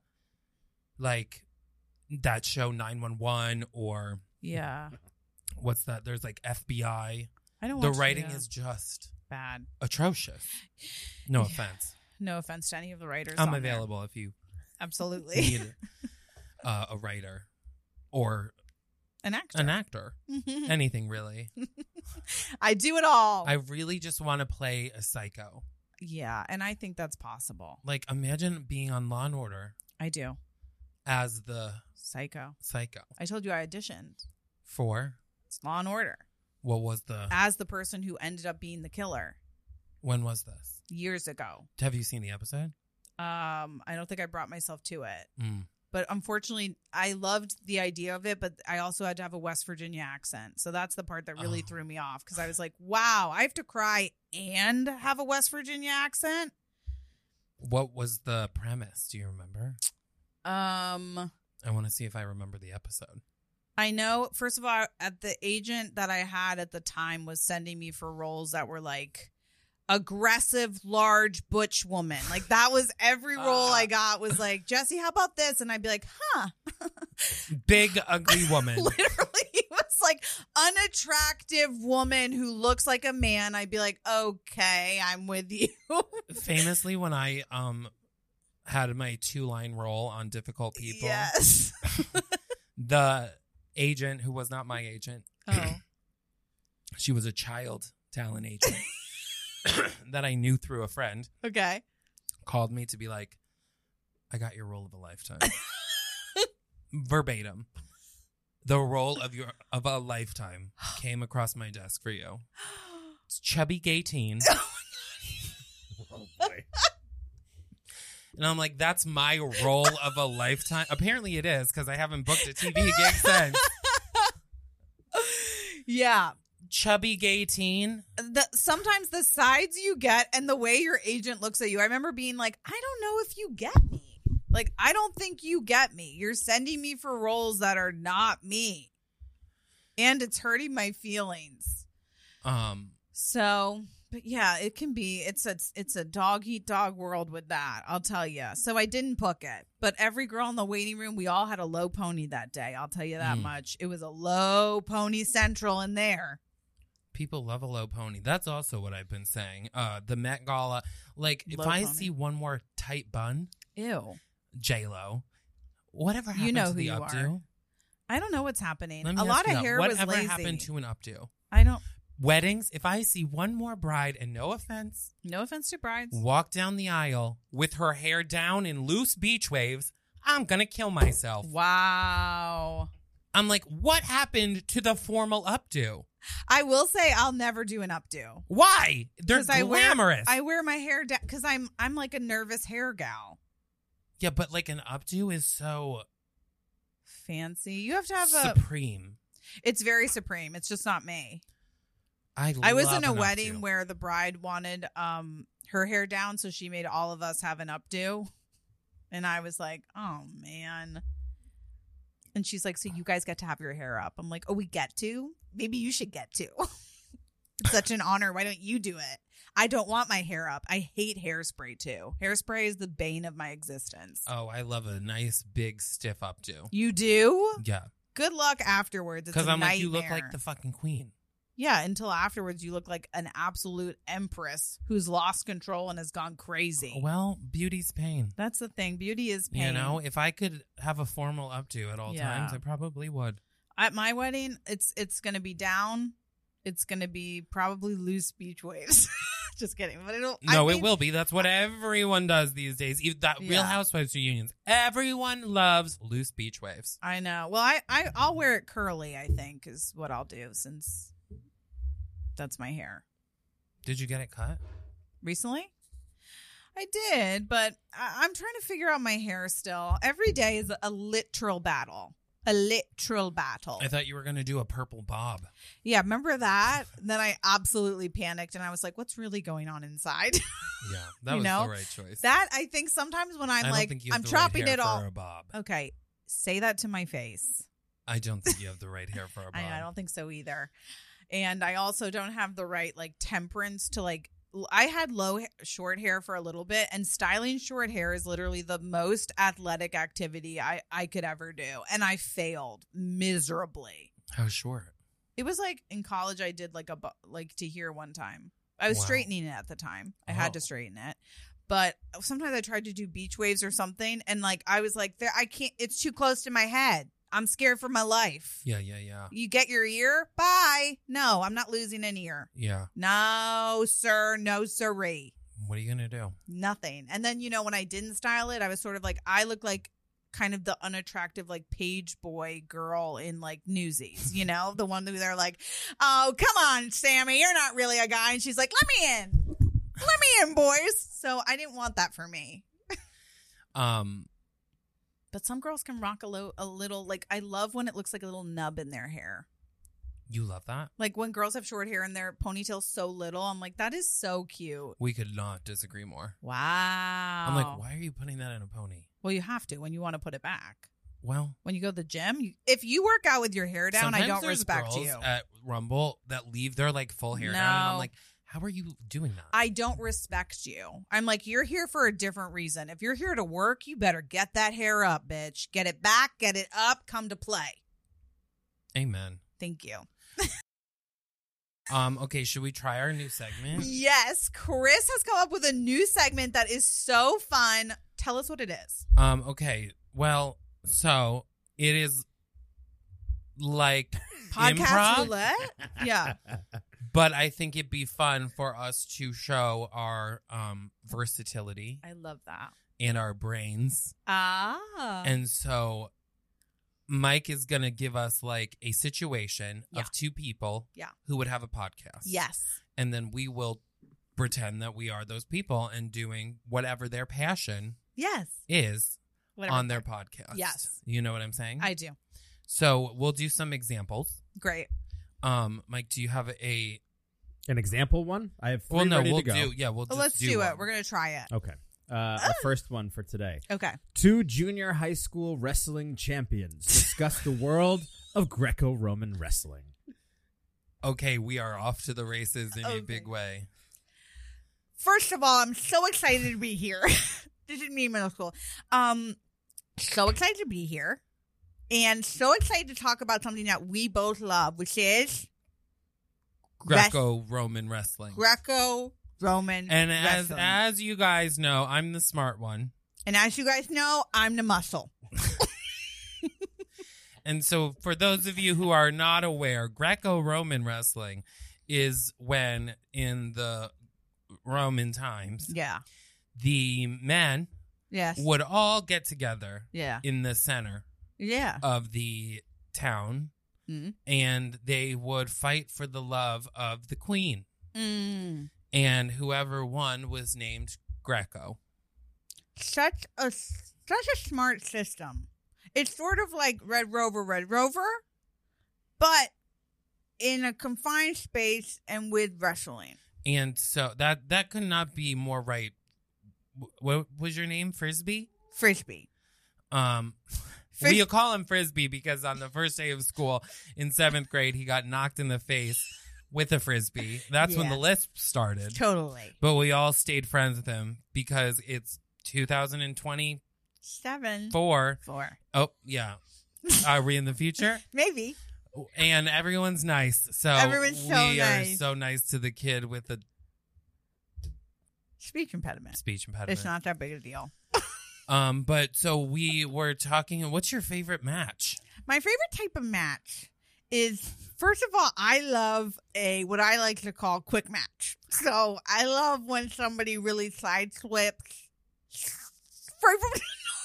like that show 911 or what's that? There's like FBI. I don't. The writing is just bad, atrocious. No offense. No offense to any of the writers. I'm available if you absolutely need a writer or an actor. Anything really. I do it all. I really just want to play a psycho. Yeah, and I think that's possible. Like, imagine being on Law and Order. I do. As the psycho. I told you I auditioned for Law and Order. What was as the person who ended up being the killer. When was this? Years ago. Have you seen the episode? I don't think I brought myself to it. But unfortunately, I loved the idea of it, but I also had to have a West Virginia accent. So that's the part that really threw me off, because I was like, wow, I have to cry and have a West Virginia accent? What was the premise? Do you remember? I want to see if I remember the episode. I know, first of all, the agent that I had at the time was sending me for roles that were like aggressive, large, butch woman. Like, that was every role I got was like, Jesse, how about this? And I'd be like, huh. Big, ugly woman. Literally, it was like unattractive woman who looks like a man. I'd be like, okay, I'm with you. Famously, when I had my 2-line role on Difficult People. Yes. The agent, who was not my agent. She was a child talent agent that I knew through a friend. Okay. Called me to be like, I got your role of a lifetime. Verbatim. The role of a lifetime came across my desk for you. It's chubby gay teen. Oh boy. And I'm like, that's my role of a lifetime. Apparently it is, because I haven't booked a TV gig since. Yeah. Chubby gay teen. Sometimes the sides you get and the way your agent looks at you. I remember being like, I don't know if you get me. Like, I don't think you get me. You're sending me for roles that are not me. And it's hurting my feelings. But yeah, it can be. It's a dog eat dog world with that, I'll tell you. So I didn't book it, but every girl in the waiting room, we all had a low pony that day. I'll tell you that much. It was a low pony central in there. People love a low pony. That's also what I've been saying. The Met Gala, like, if I see one more tight bun, ew, J-Lo, whatever happened to the updo? I don't know what's happening. A lot of hair was lazy. Whatever happened to an updo? I don't. weddings, if I see one more bride, and no offense to brides, walk down the aisle with her hair down in loose beach waves, I'm going to kill myself. Wow. I'm like, what happened to the formal updo? I will say I'll never do an updo. Why? They're glamorous. I wear my hair down because I'm like a nervous hair gal. Yeah, but like an updo is so fancy. You have to have supreme. It's very supreme. It's just not me. I was in a wedding where the bride wanted her hair down, so she made all of us have an updo. And I was like, oh, man. And she's like, so you guys get to have your hair up. I'm like, oh, we get to? Maybe you should get to. It's such an honor. Why don't you do it? I don't want my hair up. I hate hairspray, too. Hairspray is the bane of my existence. Oh, I love a nice, big, stiff updo. You do? Yeah. Good luck afterwards. Because I'm like, you look like the fucking queen. Yeah, until afterwards you look like an absolute empress who's lost control and has gone crazy. Well, beauty's pain. That's the thing. Beauty is pain. You know, if I could have a formal updo at all times, I probably would. At my wedding, it's going to be down. It's going to be probably loose beach waves. Just kidding. But it will be. That's what everyone does these days. Real Housewives reunions. Everyone loves loose beach waves. I know. Well, I'll wear it curly, I think, is what I'll do since that's my hair. Did you get it cut? Recently? I did, but I'm trying to figure out my hair still. Every day is a literal battle. A literal battle. I thought you were going to do a purple bob. Yeah, remember that? Then I absolutely panicked and I was like, what's really going on inside? Yeah, that was the right choice. That, I think sometimes when I'm I'm chopping it all. For a bob. Okay, say that to my face. I don't think you have the right hair for a bob. I don't think so either. And I also don't have the right temperance to I had short hair for a little bit, and styling short hair is literally the most athletic activity I could ever do. And I failed miserably. How short? It was in college I did to here one time. I was straightening it at the time. I had to straighten it. But sometimes I tried to do beach waves or something, and I was like, I can't, it's too close to my head. I'm scared for my life. Yeah. You get your ear? Bye. No, I'm not losing an ear. Yeah. No, sir. No, sirree. What are you going to do? Nothing. And then, when I didn't style it, I was sort of I look like kind of the unattractive, page boy girl in Newsies, the one who they're like, oh, come on, Sammy, you're not really a guy. And she's like, let me in. Let me in, boys. So I didn't want that for me. But some girls can rock a little, I love when it looks like a little nub in their hair. You love that? When girls have short hair and their ponytail's so little, I'm like, that is so cute. We could not disagree more. Wow. I'm like, why are you putting that in a pony? Well, you have to when you want to put it back. Well, when you go to the gym, if you work out with your hair down, I don't respect you. At Rumble that leave their full hair down, and I'm like, how are you doing that? I don't respect you. I'm like, you're here for a different reason. If you're here to work, you better get that hair up, bitch. Get it back, get it up, come to play. Amen. Thank you. Okay, should we try our new segment? Yes, Chris has come up with a new segment that is so fun. Tell us what it is. Okay. Well, so it is podcast improv. roulette? Yeah. But I think it'd be fun for us to show our versatility. I love that. And our brains. Ah. And so Mike is going to give us a situation of two people who would have a podcast. Yes. And then we will pretend that we are those people and doing whatever their passion is on their podcast. Yes. You know what I'm saying? I do. So we'll do some examples. Great. Mike, do you have an example one? I have three ready to go. Let's do it. We're going to try it. Okay. The first one for today. Okay. 2 junior high school wrestling champions discuss the world of Greco-Roman wrestling. Okay, we are off to the races in a big way. First of all, I'm so excited to be here. This is me in middle school. So excited to be here. And so excited to talk about something that we both love, which is Greco-Roman wrestling. Greco-Roman and wrestling. as you guys know, I'm the smart one. And as you guys know, I'm the muscle. And so for those of you who are not aware, Greco-Roman wrestling is when in the Roman times, Yeah. the men Yes. would all get together Yeah. in the center Yeah. of the town, and they would fight for the love of the queen. And whoever won was named Greco. Such a smart system. It's sort of like Red Rover, but in a confined space and with wrestling. And so that could not be more right. What was your name? Frisbee? Frisbee. We call him Frisbee because on the first day of school in 7th grade, he got knocked in the face with a Frisbee. That's when the lisp started. Totally. But we all stayed friends with him because it's 2024. 4. Oh, yeah. Are we in the future? Maybe. And everyone's nice. So Everyone's so we nice. are so nice to the kid with the Speech impediment. speech impediment. It's not that big a deal. But so we were talking. What's your favorite match? My favorite type of match is, first of all, I love what I like to call quick match. So I love when somebody really side slips right from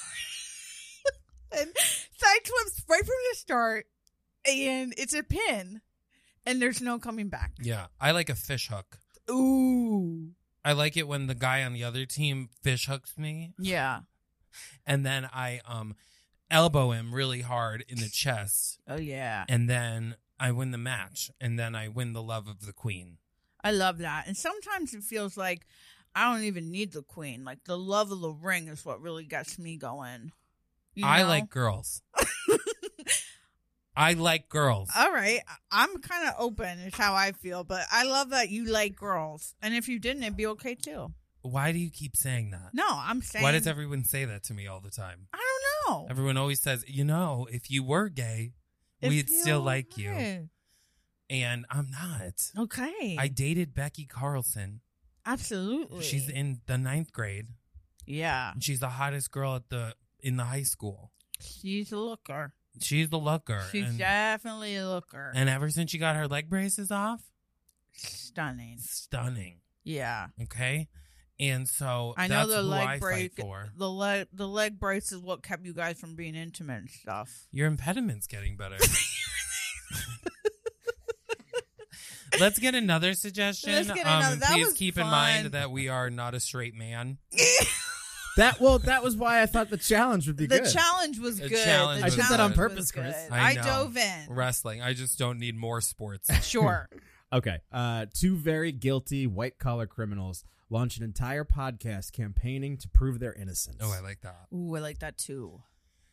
and side slips right from the start, and it's a pin, and there's no coming back. Yeah, I like a fish hook. Ooh. I like it when the guy on the other team fish hooks me, Yeah. and then I elbow him really hard in the chest, Oh, yeah. and then I win the match, and then I win the love of the queen. I love that. And sometimes it feels like I don't even need the queen. Like, the love of the ring is what really gets me going. You I know? like girls. I like girls. All right. I'm kind of open is how I feel, but I love that you like girls. And if you didn't, it'd be okay too. Why do you keep saying that? No, I'm saying. Why does everyone say that to me all the time? I don't know. Everyone always says, if you were gay, If we'd you still like you. were. And I'm not. Okay. I dated Becky Carlson. Absolutely. She's in the 9th grade. Yeah. She's the hottest girl in the high school. She's a looker. She's the looker. She's definitely a looker. And ever since she got her leg braces off, Stunning. stunning. Yeah. Okay? And so I know that's the who I leg fight brace. for. The leg brace is what kept you guys from being intimate and stuff. Your impediment's getting better. Let's get another suggestion. Let's get another. That Please was keep in fun. mind that we are not a straight man. That was why I thought the challenge would be The good. challenge was The good. challenge I did that on was purpose, good. Chris. I I know. dove in. Wrestling. I just don't need more sports. Sure. Okay. 2 very guilty white-collar criminals launch an entire podcast campaigning to prove their innocence. Oh, I like that. Ooh, I like that too.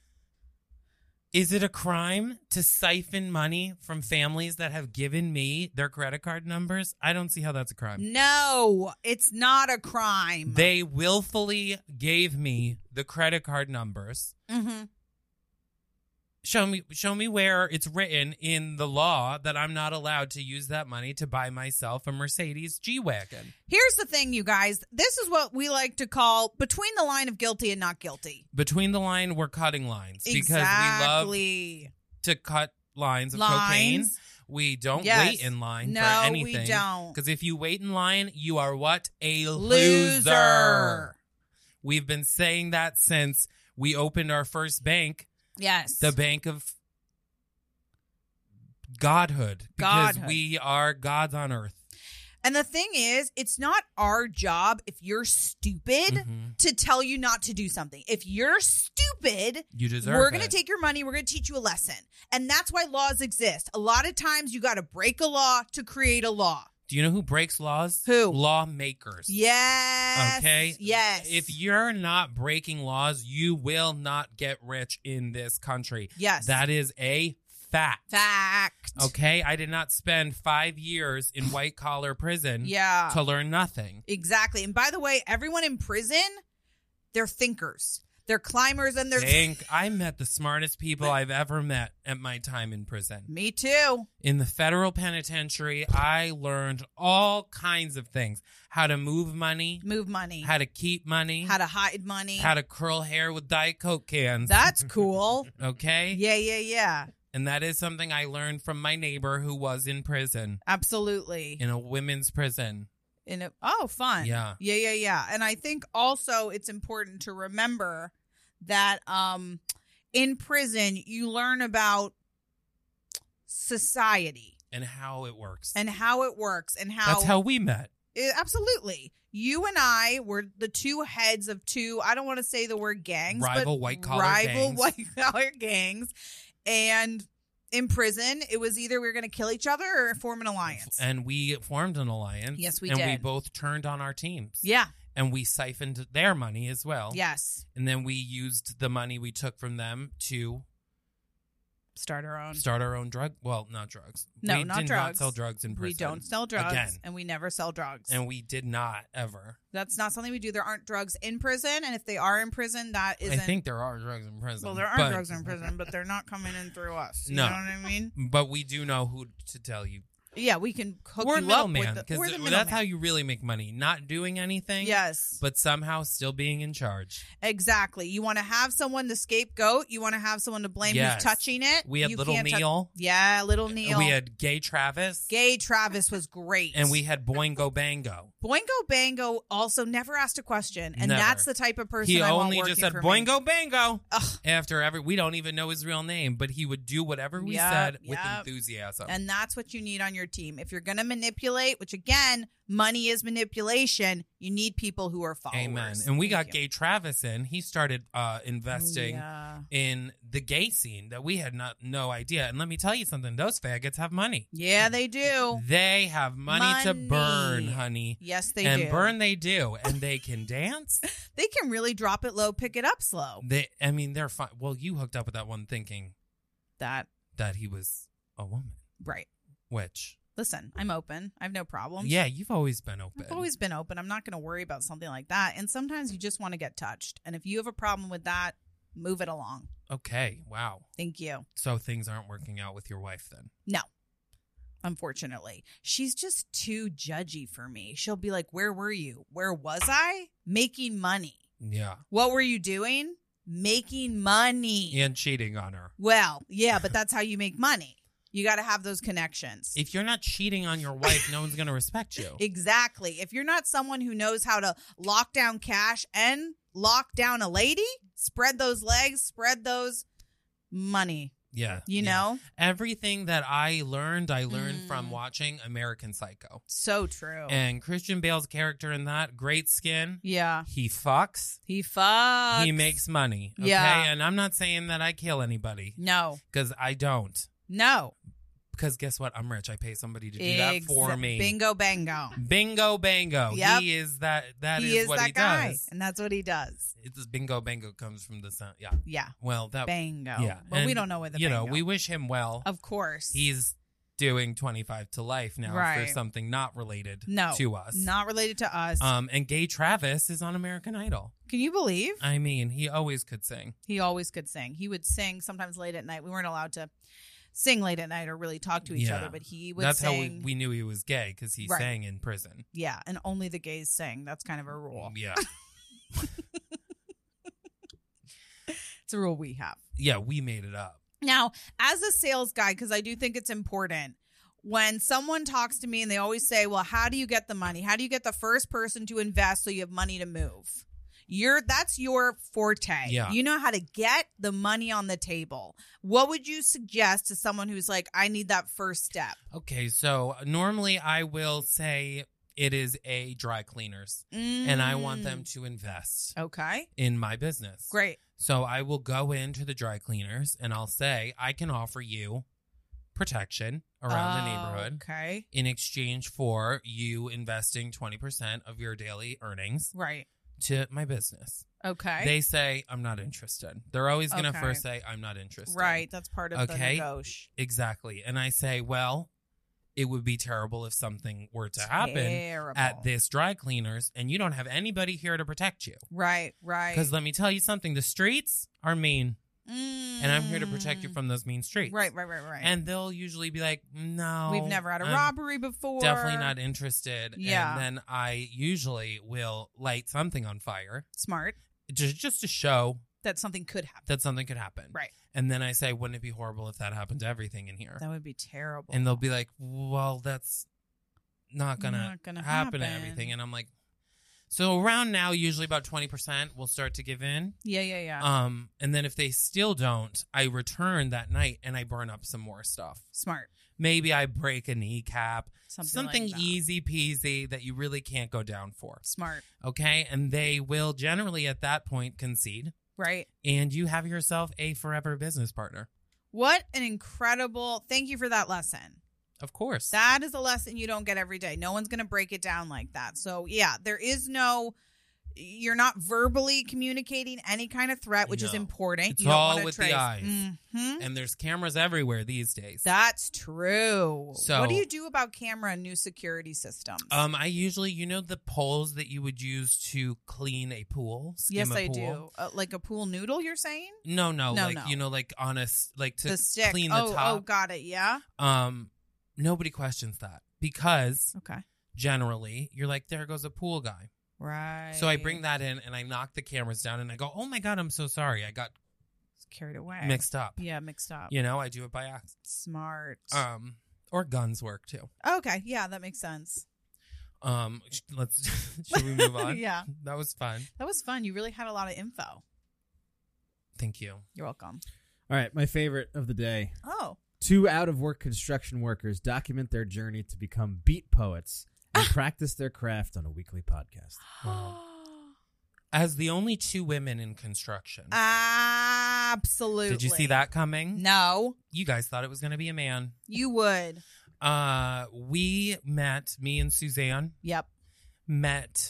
Is it a crime to siphon money from families that have given me their credit card numbers? I don't see how that's a crime. No, it's not a crime. They willfully gave me the credit card numbers. Mm-hmm. Show me where it's written in the law that I'm not allowed to use that money to buy myself a Mercedes G-Wagon. Here's the thing, you guys. This is what we like to call between the line of guilty and not guilty. Between the line, we're cutting lines because we love to cut lines of cocaine. We don't wait in line for anything. No, we don't. Because if you wait in line, you are what? A Loser. We've been saying that since we opened our first bank. Yes. The bank of godhood. Because Godhood. we are gods on earth. And the thing is, it's not our job, if you're stupid, to tell you not to do something. If you're stupid, you deserve we're going to it. take your money. We're going to teach you a lesson. And that's why laws exist. A lot of times you got to break a law to create a law. Do you know who breaks laws? Who? Lawmakers. Yes. Okay? Yes. If you're not breaking laws, you will not get rich in this country. Yes. That is a fact. Fact. Okay? I did not spend 5 years in white-collar prison Yeah. to learn nothing. Exactly. And by the way, everyone in prison, they're thinkers. They're climbers and they're... I met the smartest people I've ever met at my time in prison. Me too. In the federal penitentiary, I learned all kinds of things. How to move money. Move money. How to keep money. How to hide money. How to curl hair with Diet Coke cans. That's cool. Okay? Yeah. And that is something I learned from my neighbor who was in prison, Absolutely. in a women's prison. Fun. Yeah. Yeah. And I think also it's important to remember that in prison you learn about society And how it works. and how it works and how That's how we met. absolutely. You and I were the two heads of two, I don't want to say the word gangs, Rival but white-collar rival gangs. white-collar gangs. And in prison, it was either we were going to kill each other or form an alliance. And we formed an alliance. Yes, we and we did. both turned on our teams. Yeah. And we siphoned their money as well. Yes. And then we used the money we took from them to Start our own. start our own drug. Well, not drugs. No, we not did drugs. not sell drugs in prison. We don't sell drugs, Again. and we never sell drugs. And we did not ever. That's not something we do. There aren't drugs in prison, and if they are in prison, that isn't. I think there are drugs in prison. well, there are but- drugs in prison, but they're not coming in through us. You No. know what I mean? But we do know who to tell you. Yeah, we can hook We're you up middleman with because we're the that's middleman. how you really make money. Not doing anything. Yes, But somehow still being in charge. exactly. You want to have someone to scapegoat. You want to have someone to blame Yes. who's touching it. We had You little can't Neil. yeah, little Neil. We had Gay Travis. Gay Travis was great, And we had Boingo Bango. Boingo Bango also never asked a question, and Never. that's the type of person He I want only working just said for me. Boingo Bango Ugh. after we don't even know his real name, but he would do whatever we Yep, said with yep. enthusiasm. And that's what you need on your team. If you're going to manipulate, which again, money is manipulation, you need people who are followers. Amen. And we got Thank you. Gay Travis in. He started investing Yeah. in the gay scene that we had no idea. And let me tell you something, those faggots have money. Yeah, they do. They have money to burn, Money. honey. Yes, they and do. burn they do. And they can dance. They can really drop it low, pick it up slow. They're fine. Well, you hooked up with that one thinking That, that he was a woman, right. which, Listen, I'm open. I have no problems. yeah, you've always been open. I've always been open. I'm not going to worry about something like that. And sometimes you just want to get touched. And if you have a problem with that, move it along. Okay, wow. Thank you. So things aren't working out with your wife then? No. Unfortunately, she's just too judgy for me. She'll be like, "Where were you? Where was I? Making money. Yeah. What were you doing? Making money." And cheating on her. Well, yeah, but that's how you make money. You got to have those connections. If you're not cheating on your wife, no one's going to respect you. Exactly. If you're not someone who knows how to lock down cash and lock down a lady, spread those legs, spread those money. Yeah. You yeah. know? Everything that I learned from watching American Psycho. So true. And Christian Bale's character in that, great skin. Yeah. He fucks. He fucks. He makes money. Okay? Yeah. And I'm not saying that I kill anybody. No. Because I don't. No. Because guess what? I'm rich. I pay somebody to do that for me. Bingo bango. Bingo bango. Yep. He is that. That He is what that he guy. does. And that's what he does. It's bingo bango comes from the sound. Yeah. Yeah. Well, that. Bango. Yeah. But we And, don't know where the You know, bango. we wish him well. Of course. He's doing 25 to life now Right. for something not related no, to us. Not related to us. And Gay Travis is on American Idol. Can you believe? I mean, he always could sing. He always could sing. He would sing sometimes late at night. We weren't allowed to sing late at night or really talk to each Yeah. other, but he would That's sing. how we knew he was gay, because he Right. sang in prison. Yeah, and only the gays sing. That's kind of a rule. Yeah. It's a rule we have. Yeah, we made it up. Now, as a sales guy, because I do think it's important, when someone talks to me and they always say, well, how do you get the money? How do you get the first person to invest so you have money to move? That's your forte. Yeah. You know how to get the money on the table. What would you suggest to someone who's like, I need that first step? Okay, so normally I will say it is a dry cleaners, and I want them to invest Okay. in my business. Great. So I will go into the dry cleaners and I'll say, I can offer you protection around the neighborhood Okay. in exchange for you investing 20% of your daily earnings Right. to my business. Okay. They say, I'm not interested. They're always going to Okay. first say, I'm not interested. Right. That's part of the Okay. negotiation. Exactly. And I say, well, it would be terrible if something were to happen Terrible. at this dry cleaners and you don't have anybody here to protect you. Right. Right. Because let me tell you something, the streets are mean, and I'm here to protect you from those mean streets. Right. Right. Right. Right. And they'll usually be like, no. We've never had a I'm robbery before. Definitely not interested. Yeah. And then I usually will light something on fire Smart. just to show that something could happen. That something could happen. Right. And then I say, wouldn't it be horrible if that happened to everything in here? That would be terrible. And they'll be like, well, that's not gonna happen to everything. And I'm like, so around now, usually about 20% will start to give in. Yeah. And then if they still don't, I return that night and I burn up some more stuff. Smart. Maybe I break a kneecap. Something like that. easy peasy that you really can't go down for. Smart. Okay? And they will generally at that point concede. Right. And you have yourself a forever business partner. What an incredible... Thank you for that lesson. Of course. That is a lesson you don't get every day. No one's going to break it down like that. So, yeah, there is no... You're not verbally communicating any kind of threat, which is important. It's you don't all want to with trace. the eyes. Mm-hmm. And there's cameras everywhere these days. That's true. So, what do you do about camera and new security systems? I usually, the poles that you would use to clean a pool. Yes, I do. Like a pool noodle, you're saying? No. Like on a, like to the stick. Clean the top. Oh, got it. Yeah. Nobody questions that because okay. Generally you're like, there goes a pool guy. Right. So I bring that in and I knock the cameras down and I go, oh my God, I'm so sorry. I got carried away. Mixed up. Yeah, mixed up. I do it by accident. Smart. Or guns work too. Okay. Yeah, that makes sense. Should we move on? Yeah. That was fun. That was fun. You really had a lot of info. Thank you. You're welcome. All right, my favorite of the day. Oh. 2 out-of-work construction workers document their journey to become beat poets and practice their craft on a weekly podcast. Wow. As the only 2 women in construction. Absolutely. Did you see that coming? No. You guys thought it was going to be a man. You would. We met, me and Suzanne. Yep. Met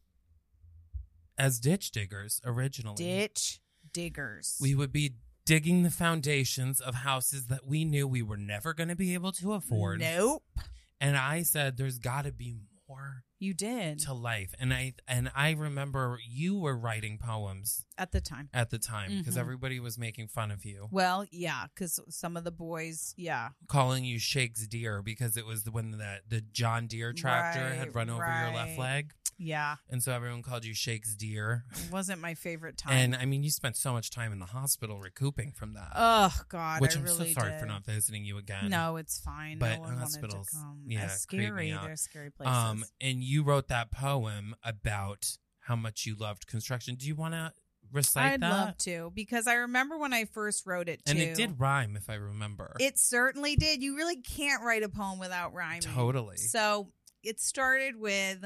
as ditch diggers originally. Ditch diggers. We would be digging the foundations of houses that we knew we were never going to be able to afford. Nope. And I said, there's got to be more. You did. To life. And I remember you were writing poems. At the time. Because everybody was making fun of you. Well, yeah, because some of the boys, yeah. Calling you Shakes Deer because it was when the John Deere tractor had run over your left leg. Yeah. And so everyone called you Shakes Deer. It wasn't my favorite time. And I mean, you spent so much time in the hospital recouping from that. Oh, God. Which I I'm really so sorry did. for not visiting you again. No, it's fine. But no one hospitals, wanted to come. yeah, It's scary. They're scary places. And you wrote that poem about how much you loved construction. Do you want to recite that? I'd love to, because I remember when I first wrote it, too. And it did rhyme, if I remember. It certainly did. You really can't write a poem without rhyming. Totally. So it started with,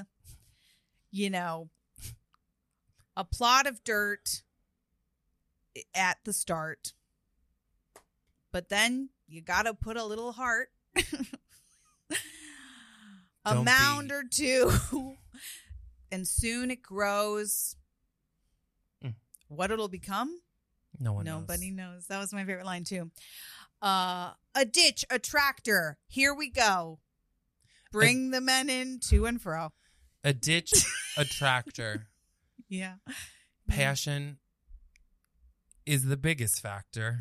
a plot of dirt at the start. But then you got to put a little heart. A mound or 2. And soon it grows. What it'll become? Nobody knows. That was my favorite line, too. A ditch, a tractor. Here we go. Bring the men in to and fro. A ditch, a tractor. Yeah. Passion is the biggest factor.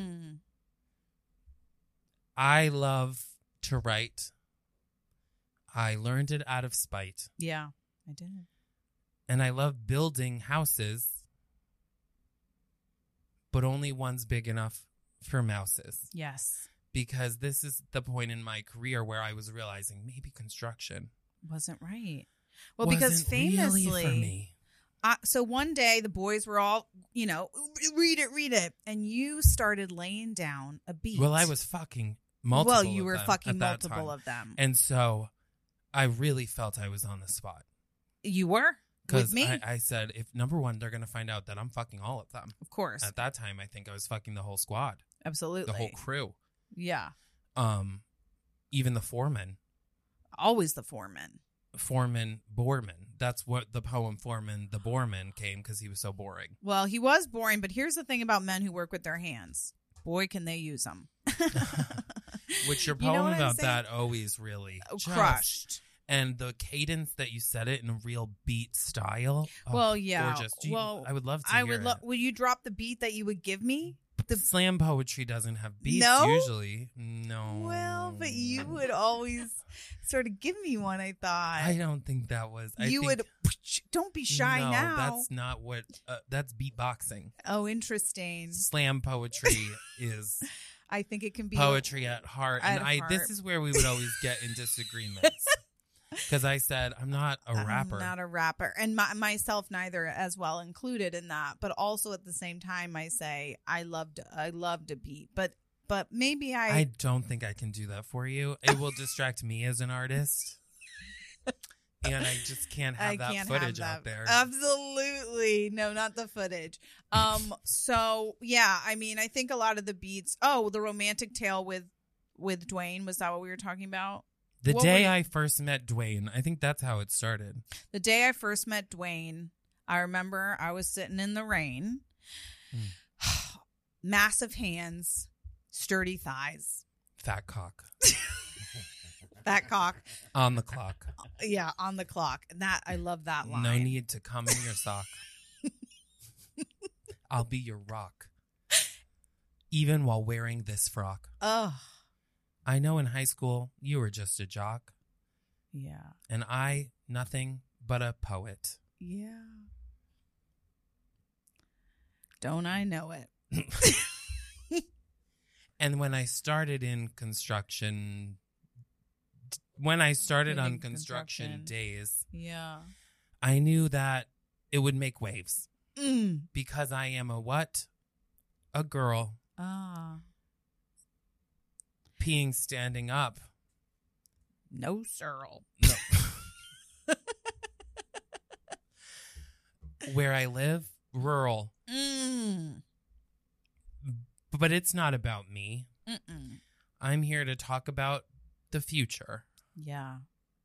I love to write. I learned it out of spite. Yeah, I did. And I love building houses, but only one's big enough for mouses. Yes. Because this is the point in my career where I was realizing maybe construction wasn't right. Well, because famously, really for me. So one day the boys were all, read it. And you started laying down a beat. Well, I was fucking multiple Well, you were fucking multiple of them. And so I really felt I was on the spot. You were? With me? I said, if number one, they're going to find out that I'm fucking all of them. Of course. At that time, I think I was fucking the whole squad. Absolutely. The whole crew. Yeah. Even the foreman. Always the foreman. Foreman Borman. That's what the poem Foreman the Borman came because he was so boring. Well, he was boring, but here's the thing about men who work with their hands. Boy, can they use them. Which your poem about that always really crushed. And the cadence that you said it in a real beat style. Well, yeah. Gorgeous. I would love to hear it. Will you drop the beat that you would give me? Slam poetry doesn't have beats No? usually. No. Well, but you would always sort of give me one, I thought. I don't think that was. Don't be shy no, now. that's not what. That's beatboxing. Oh, interesting. Slam poetry is I think it can be poetry at heart, at and heart. this is where we would always get in disagreements because I said I'm not a rapper. I'm not a rapper, and myself neither, as well included in that. But also at the same time, I say I loved a beat, but maybe I don't think I can do that for you. It will distract me as an artist. And I just can't have that footage out there. Absolutely. No, not the footage. So yeah, I mean, I think a lot of the beats, the romantic tale with Dwayne, was that what we were talking about? The day I first met Dwayne, I think that's how it started. The day I first met Dwayne, I remember I was sitting in the rain, massive hands, sturdy thighs. Fat cock. Fat cock. On the clock. Yeah, on the clock. I love that line. No need to come in your sock. I'll be your rock. Even while wearing this frock. Oh. I know in high school you were just a jock. Yeah. And I, nothing but a poet. Yeah. Don't I know it? And when I started in construction... When I started on construction days, yeah, I knew that it would make waves because I am a what? A girl. Peeing standing up. No, Searle. No. Where I live, rural. But it's not about me. I'm here to talk about the future. Yeah.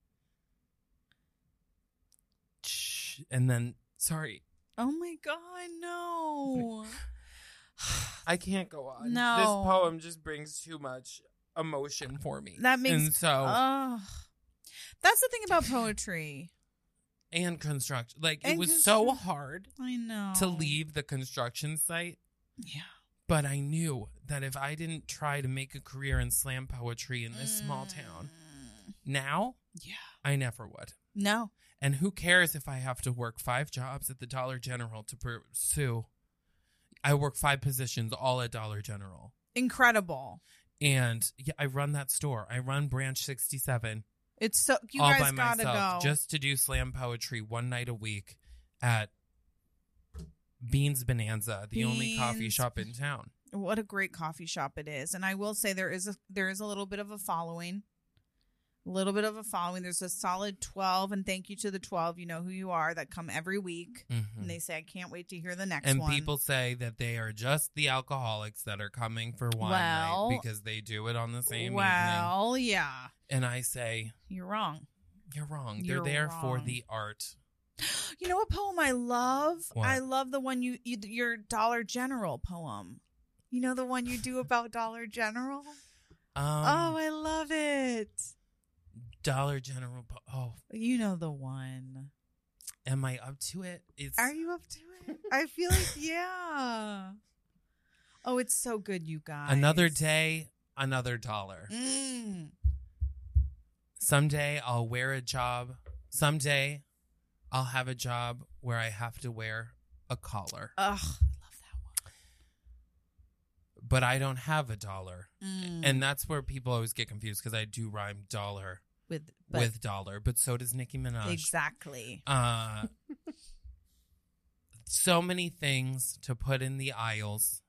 And then, sorry. Oh my God, no. I can't go on. No. This poem just brings too much emotion for me. That makes and so that's the thing about poetry. And construction. Like, and it was so hard I know. to leave the construction site. Yeah. But I knew that if I didn't try to make a career in slam poetry in this small town, now, I never would. No. And who cares if I have to work 5 jobs at the Dollar General to pursue? I work 5 positions all at Dollar General. Incredible. And yeah, I run that store. I run Branch 67. It's so you all guys by gotta myself, go just to do slam poetry one night a week at Beans Bonanza, the only coffee shop in town. What a great coffee shop it is. And I will say there is a little bit of a following. There's a solid 12, and thank you to the 12, you know who you are, that come every week. Mm-hmm. And they say, I can't wait to hear the next and one. And people say that they are just the alcoholics that are coming for wine night because they do it on the same evening. Well, yeah. And I say, You're wrong. You're wrong. They're there for the art. You know what poem I love? What? I love the one your Dollar General poem. You know the one you do about Dollar General? I love it. Dollar General. Oh, you know the one. Am I up to it? Are you up to it? I feel like yeah. Oh, it's so good, you guys. Another day, another dollar. Someday I'll wear a job. Someday I'll have a job where I have to wear a collar. Ugh, I love that one. But I don't have a dollar. And that's where people always get confused because I do rhyme dollar with dollar. But so does Nicki Minaj. Exactly. So many things to put in the aisles.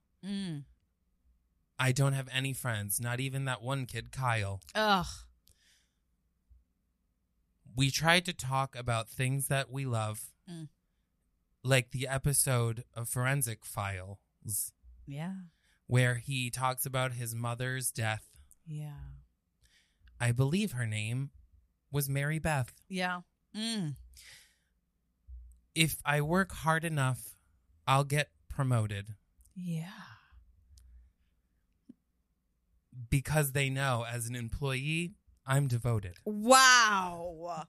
I don't have any friends, not even that one kid, Kyle. Ugh. We tried to talk about things that we love, like the episode of Forensic Files. Yeah. Where he talks about his mother's death. Yeah. I believe her name was Mary Beth. Yeah. If I work hard enough, I'll get promoted. Yeah. Because they know as an employee, I'm devoted. Wow.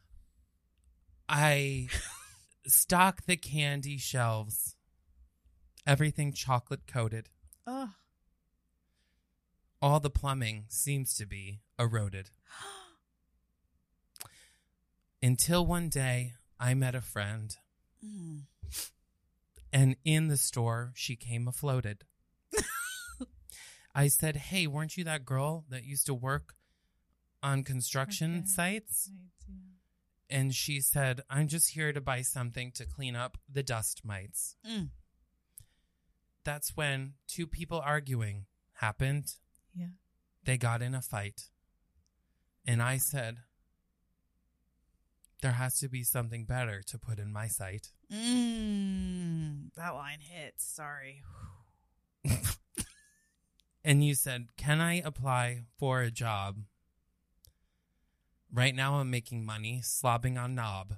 I stock the candy shelves Everything chocolate coated. Ugh. All the plumbing seems to be eroded. Until one day, I met a friend. And in the store, she came afloated. I said, hey, weren't you that girl that used to work on construction sites? And she said, I'm just here to buy something to clean up the dust mites. That's when two people arguing happened. Yeah. They got in a fight. And I said, there has to be something better to put in my sight. That line hits. Sorry. And you said, can I apply for a job? Right now I'm making money slobbing on knob.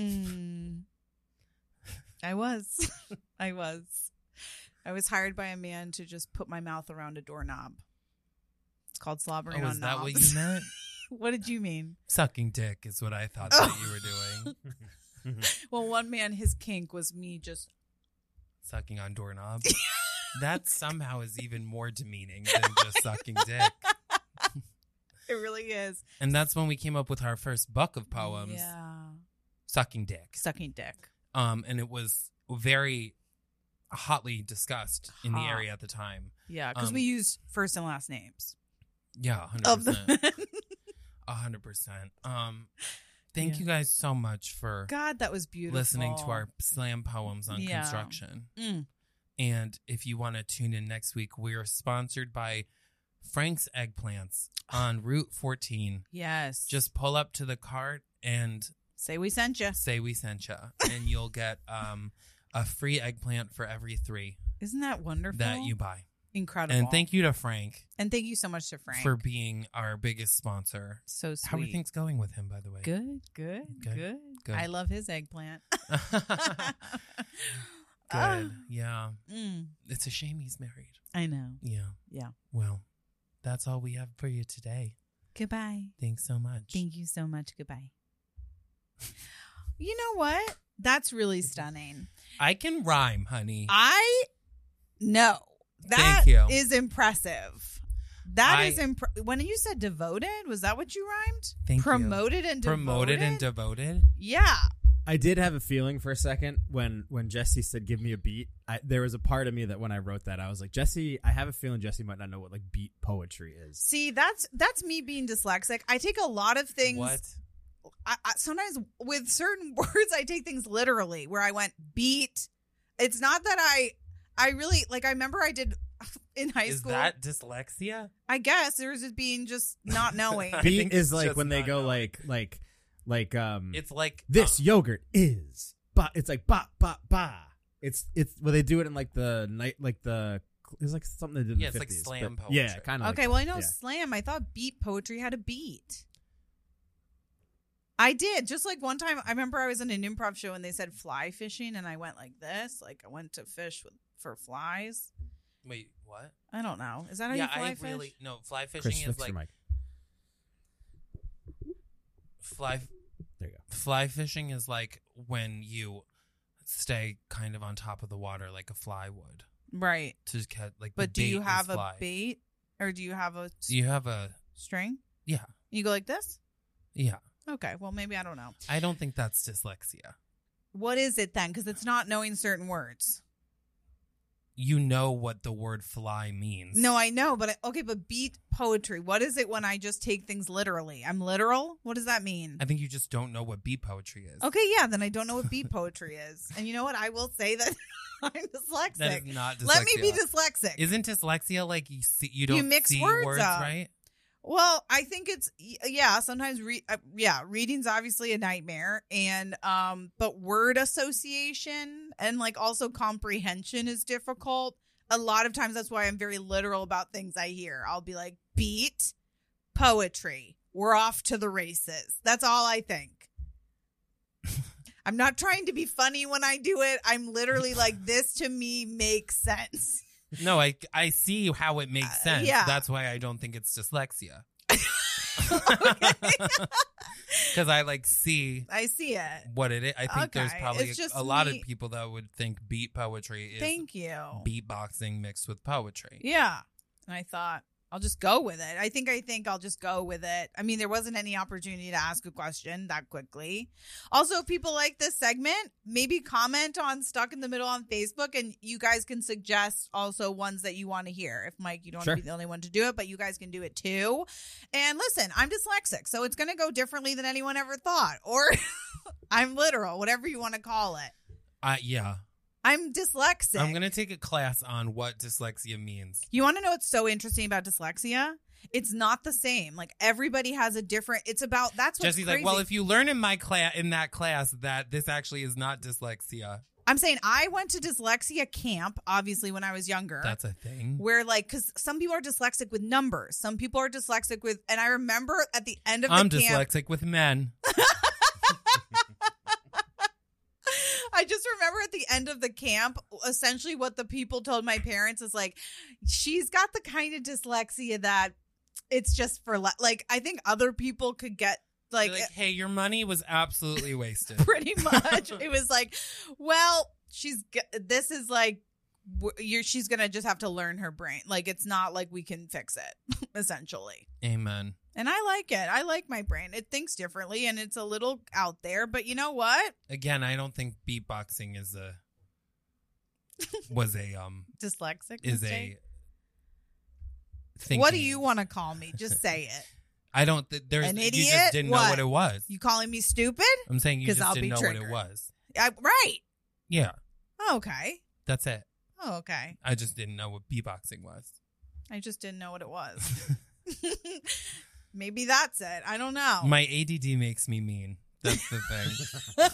I was. I was hired by a man to just put my mouth around a doorknob. It's called slobbering on knobs. Is that what you meant? What did you mean? Sucking dick is what I thought that you were doing. Well, one man, his kink was me just sucking on doorknobs. That somehow is even more demeaning than just sucking dick. It really is. And that's when we came up with our first book of poems. Yeah. Sucking dick. Sucking dick. And it was very hotly discussed in the area at the time. Yeah, because we used first and last names. Yeah, 100%. Of the men. 100%. Thank you guys so much for God, that was beautiful. listening to our slam poems on construction. And if you want to tune in next week, we are sponsored by Frank's Eggplants on Route 14. Yes. Just pull up to the cart and say we sent you. Say we sent you. And you'll get a free eggplant for every 3. Isn't that wonderful? That you buy. Incredible. And thank you to Frank. And thank you so much to Frank. For being our biggest sponsor. So sweet. How are things going with him, by the way? Good. I love his eggplant. Good. Yeah. It's a shame he's married. I know. Yeah. Well, that's all we have for you today. Goodbye. Thanks so much. Thank you so much. Goodbye. You know what? That's really stunning. I can rhyme, honey. I know. Thank you. Is impressive. When you said devoted, was that what you rhymed? Thank Promoted you. And devoted? Promoted and devoted? Yeah. I did have a feeling for a second when Jesse said, give me a beat. There was a part of me that when I wrote that, I was like, Jesse, I have a feeling Jesse might not know what like beat poetry is. See, that's me being dyslexic. I take a lot of things. What? I sometimes with certain words, I take things literally where I went beat. It's not that I really like, I remember I did in high school. Is that dyslexia? I guess there's just being just not knowing. Beat is like when they go knowing. like it's like this yogurt is but it's like ba ba ba. It's well they do it in like the night like the it's like something they did in the 50s. It's like slam poetry. Yeah, kind of. Okay, like well I know slam. I thought beat poetry had a beat. I did. Just like one time I remember I was in an improv show and they said fly fishing and I went like this, like I went to fish for flies. Wait, what? I don't know. Is that how you fly fish? No, fly fishing Chris, is fix like your mic. There you go. Fly fishing is like when you stay kind of on top of the water like a fly would. Right. To catch like but the do you bait have is a fly. bait or do you have a You have a string? Yeah. You go like this? Yeah. Okay, well maybe I don't know. I don't think that's dyslexia. What is it then? Because it's not knowing certain words. You know what the word fly means. No, I know, but but beat poetry. What is it when I just take things literally? I'm literal? What does that mean? I think you just don't know what beat poetry is. Okay, yeah, then I don't know what beat poetry is. And you know what? I will say that I'm dyslexic. That is not dyslexia. Let me be dyslexic. Isn't dyslexia like you don't mix see words up. right? Well, I think it's sometimes reading's obviously a nightmare and but word association and like also comprehension is difficult. A lot of times that's why I'm very literal about things I hear. I'll be like beat poetry. We're off to the races. That's all I think. I'm not trying to be funny when I do it. I'm literally like this to me makes sense. No, I see how it makes sense. Yeah. That's why I don't think it's dyslexia. Because I like see it. What it is. I think there's Okay, probably it's just a lot of me- people that would think beat poetry is Thank you. beatboxing mixed with poetry. Yeah. And I thought, I'll just go with it. I think I'll just go with it. I mean, there wasn't any opportunity to ask a question that quickly. Also, if people like this segment, maybe comment on Stuck in the Middle on Facebook, and you guys can suggest also ones that you want to hear. If Mike, you don't want to be the only one to do it, but you guys can do it too. And listen, I'm dyslexic, so it's going to go differently than anyone ever thought. Or I'm literal, whatever you want to call it. Yeah. I'm dyslexic. I'm going to take a class on what dyslexia means. You want to know what's so interesting about dyslexia? It's not the same. Like, everybody has a different, it's about, that's what's Jesse's crazy. like, well, if you learn in that class that this actually is not dyslexia. I'm saying I went to dyslexia camp, obviously, when I was younger. That's a thing. Where, like, because some people are dyslexic with numbers. Some people are dyslexic with, and I remember at the end of the camp. I'm dyslexic with men. I just remember at the end of the camp, essentially what the people told my parents is like, she's got the kind of dyslexia that it's just for, like, I think other people could get, like, hey, your money was absolutely wasted. Pretty much. It was like, well, this is like, she's going to just have to learn her brain. Like, it's not like we can fix it, essentially. Amen. And I like it. I like my brain. It thinks differently and it's a little out there. But you know what? Again, I don't think beatboxing was a dyslexic is mistake? a thinking. What do you want to call me? Just say it. I don't. There's an idiot. You just didn't know what it was. You calling me stupid? I'm saying you just I'll didn't know triggered. what it was. Right. Yeah. Okay. That's it. Oh, okay. I just didn't know what beatboxing was. I just didn't know what it was. Maybe that's it. I don't know. My ADD makes me mean. That's the thing.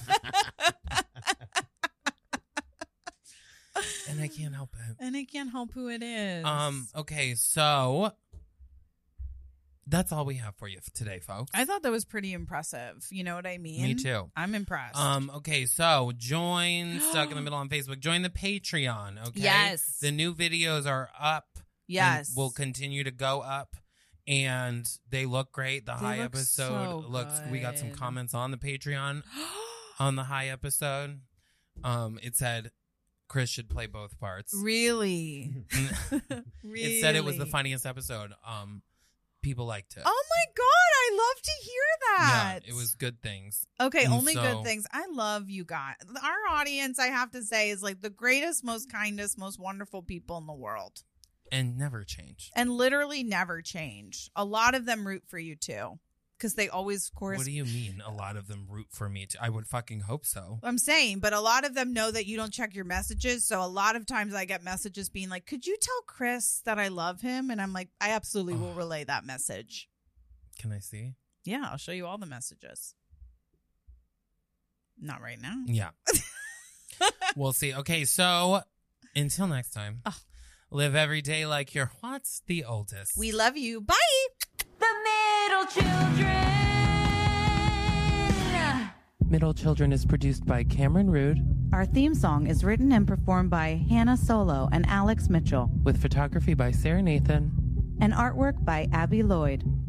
And I can't help it. And I can't help who it is. Okay, so that's all we have for you today, folks. I thought that was pretty impressive. You know what I mean? Me too. I'm impressed. Okay, so join Stuck in the Middle on Facebook. Join the Patreon, okay? Yes. The new videos are up. Yes. And will continue to go up. And they look great. The high look episode so looks. We got some good. comments on the Patreon on the high episode. It said Chris should play both parts. Really? Really? It said it was the funniest episode. People liked it. Oh my God, I love to hear that. Yeah, it was good things. Okay, And only so- good things. I love you guys. Our audience, I have to say, is like the greatest, most kindest, most wonderful people in the world. And never change. And literally never change. A lot of them root for you too. Because they always, of course. What do you mean? A lot of them root for me. I would fucking hope so. I'm saying, but a lot of them know that you don't check your messages. So a lot of times I get messages being like, could you tell Chris that I love him? And I'm like, I absolutely will relay that message. Can I see? Yeah, I'll show you all the messages. Not right now. Yeah. We'll see. Okay, so until next time, live every day like you're what's the oldest. We love you. Bye. The Middle Children. Middle Children is produced by Cameron Rood Our theme song is written and performed by Hannah Solo and Alex Mitchell, with photography by Sarah Nathan. and artwork by Abby Lloyd.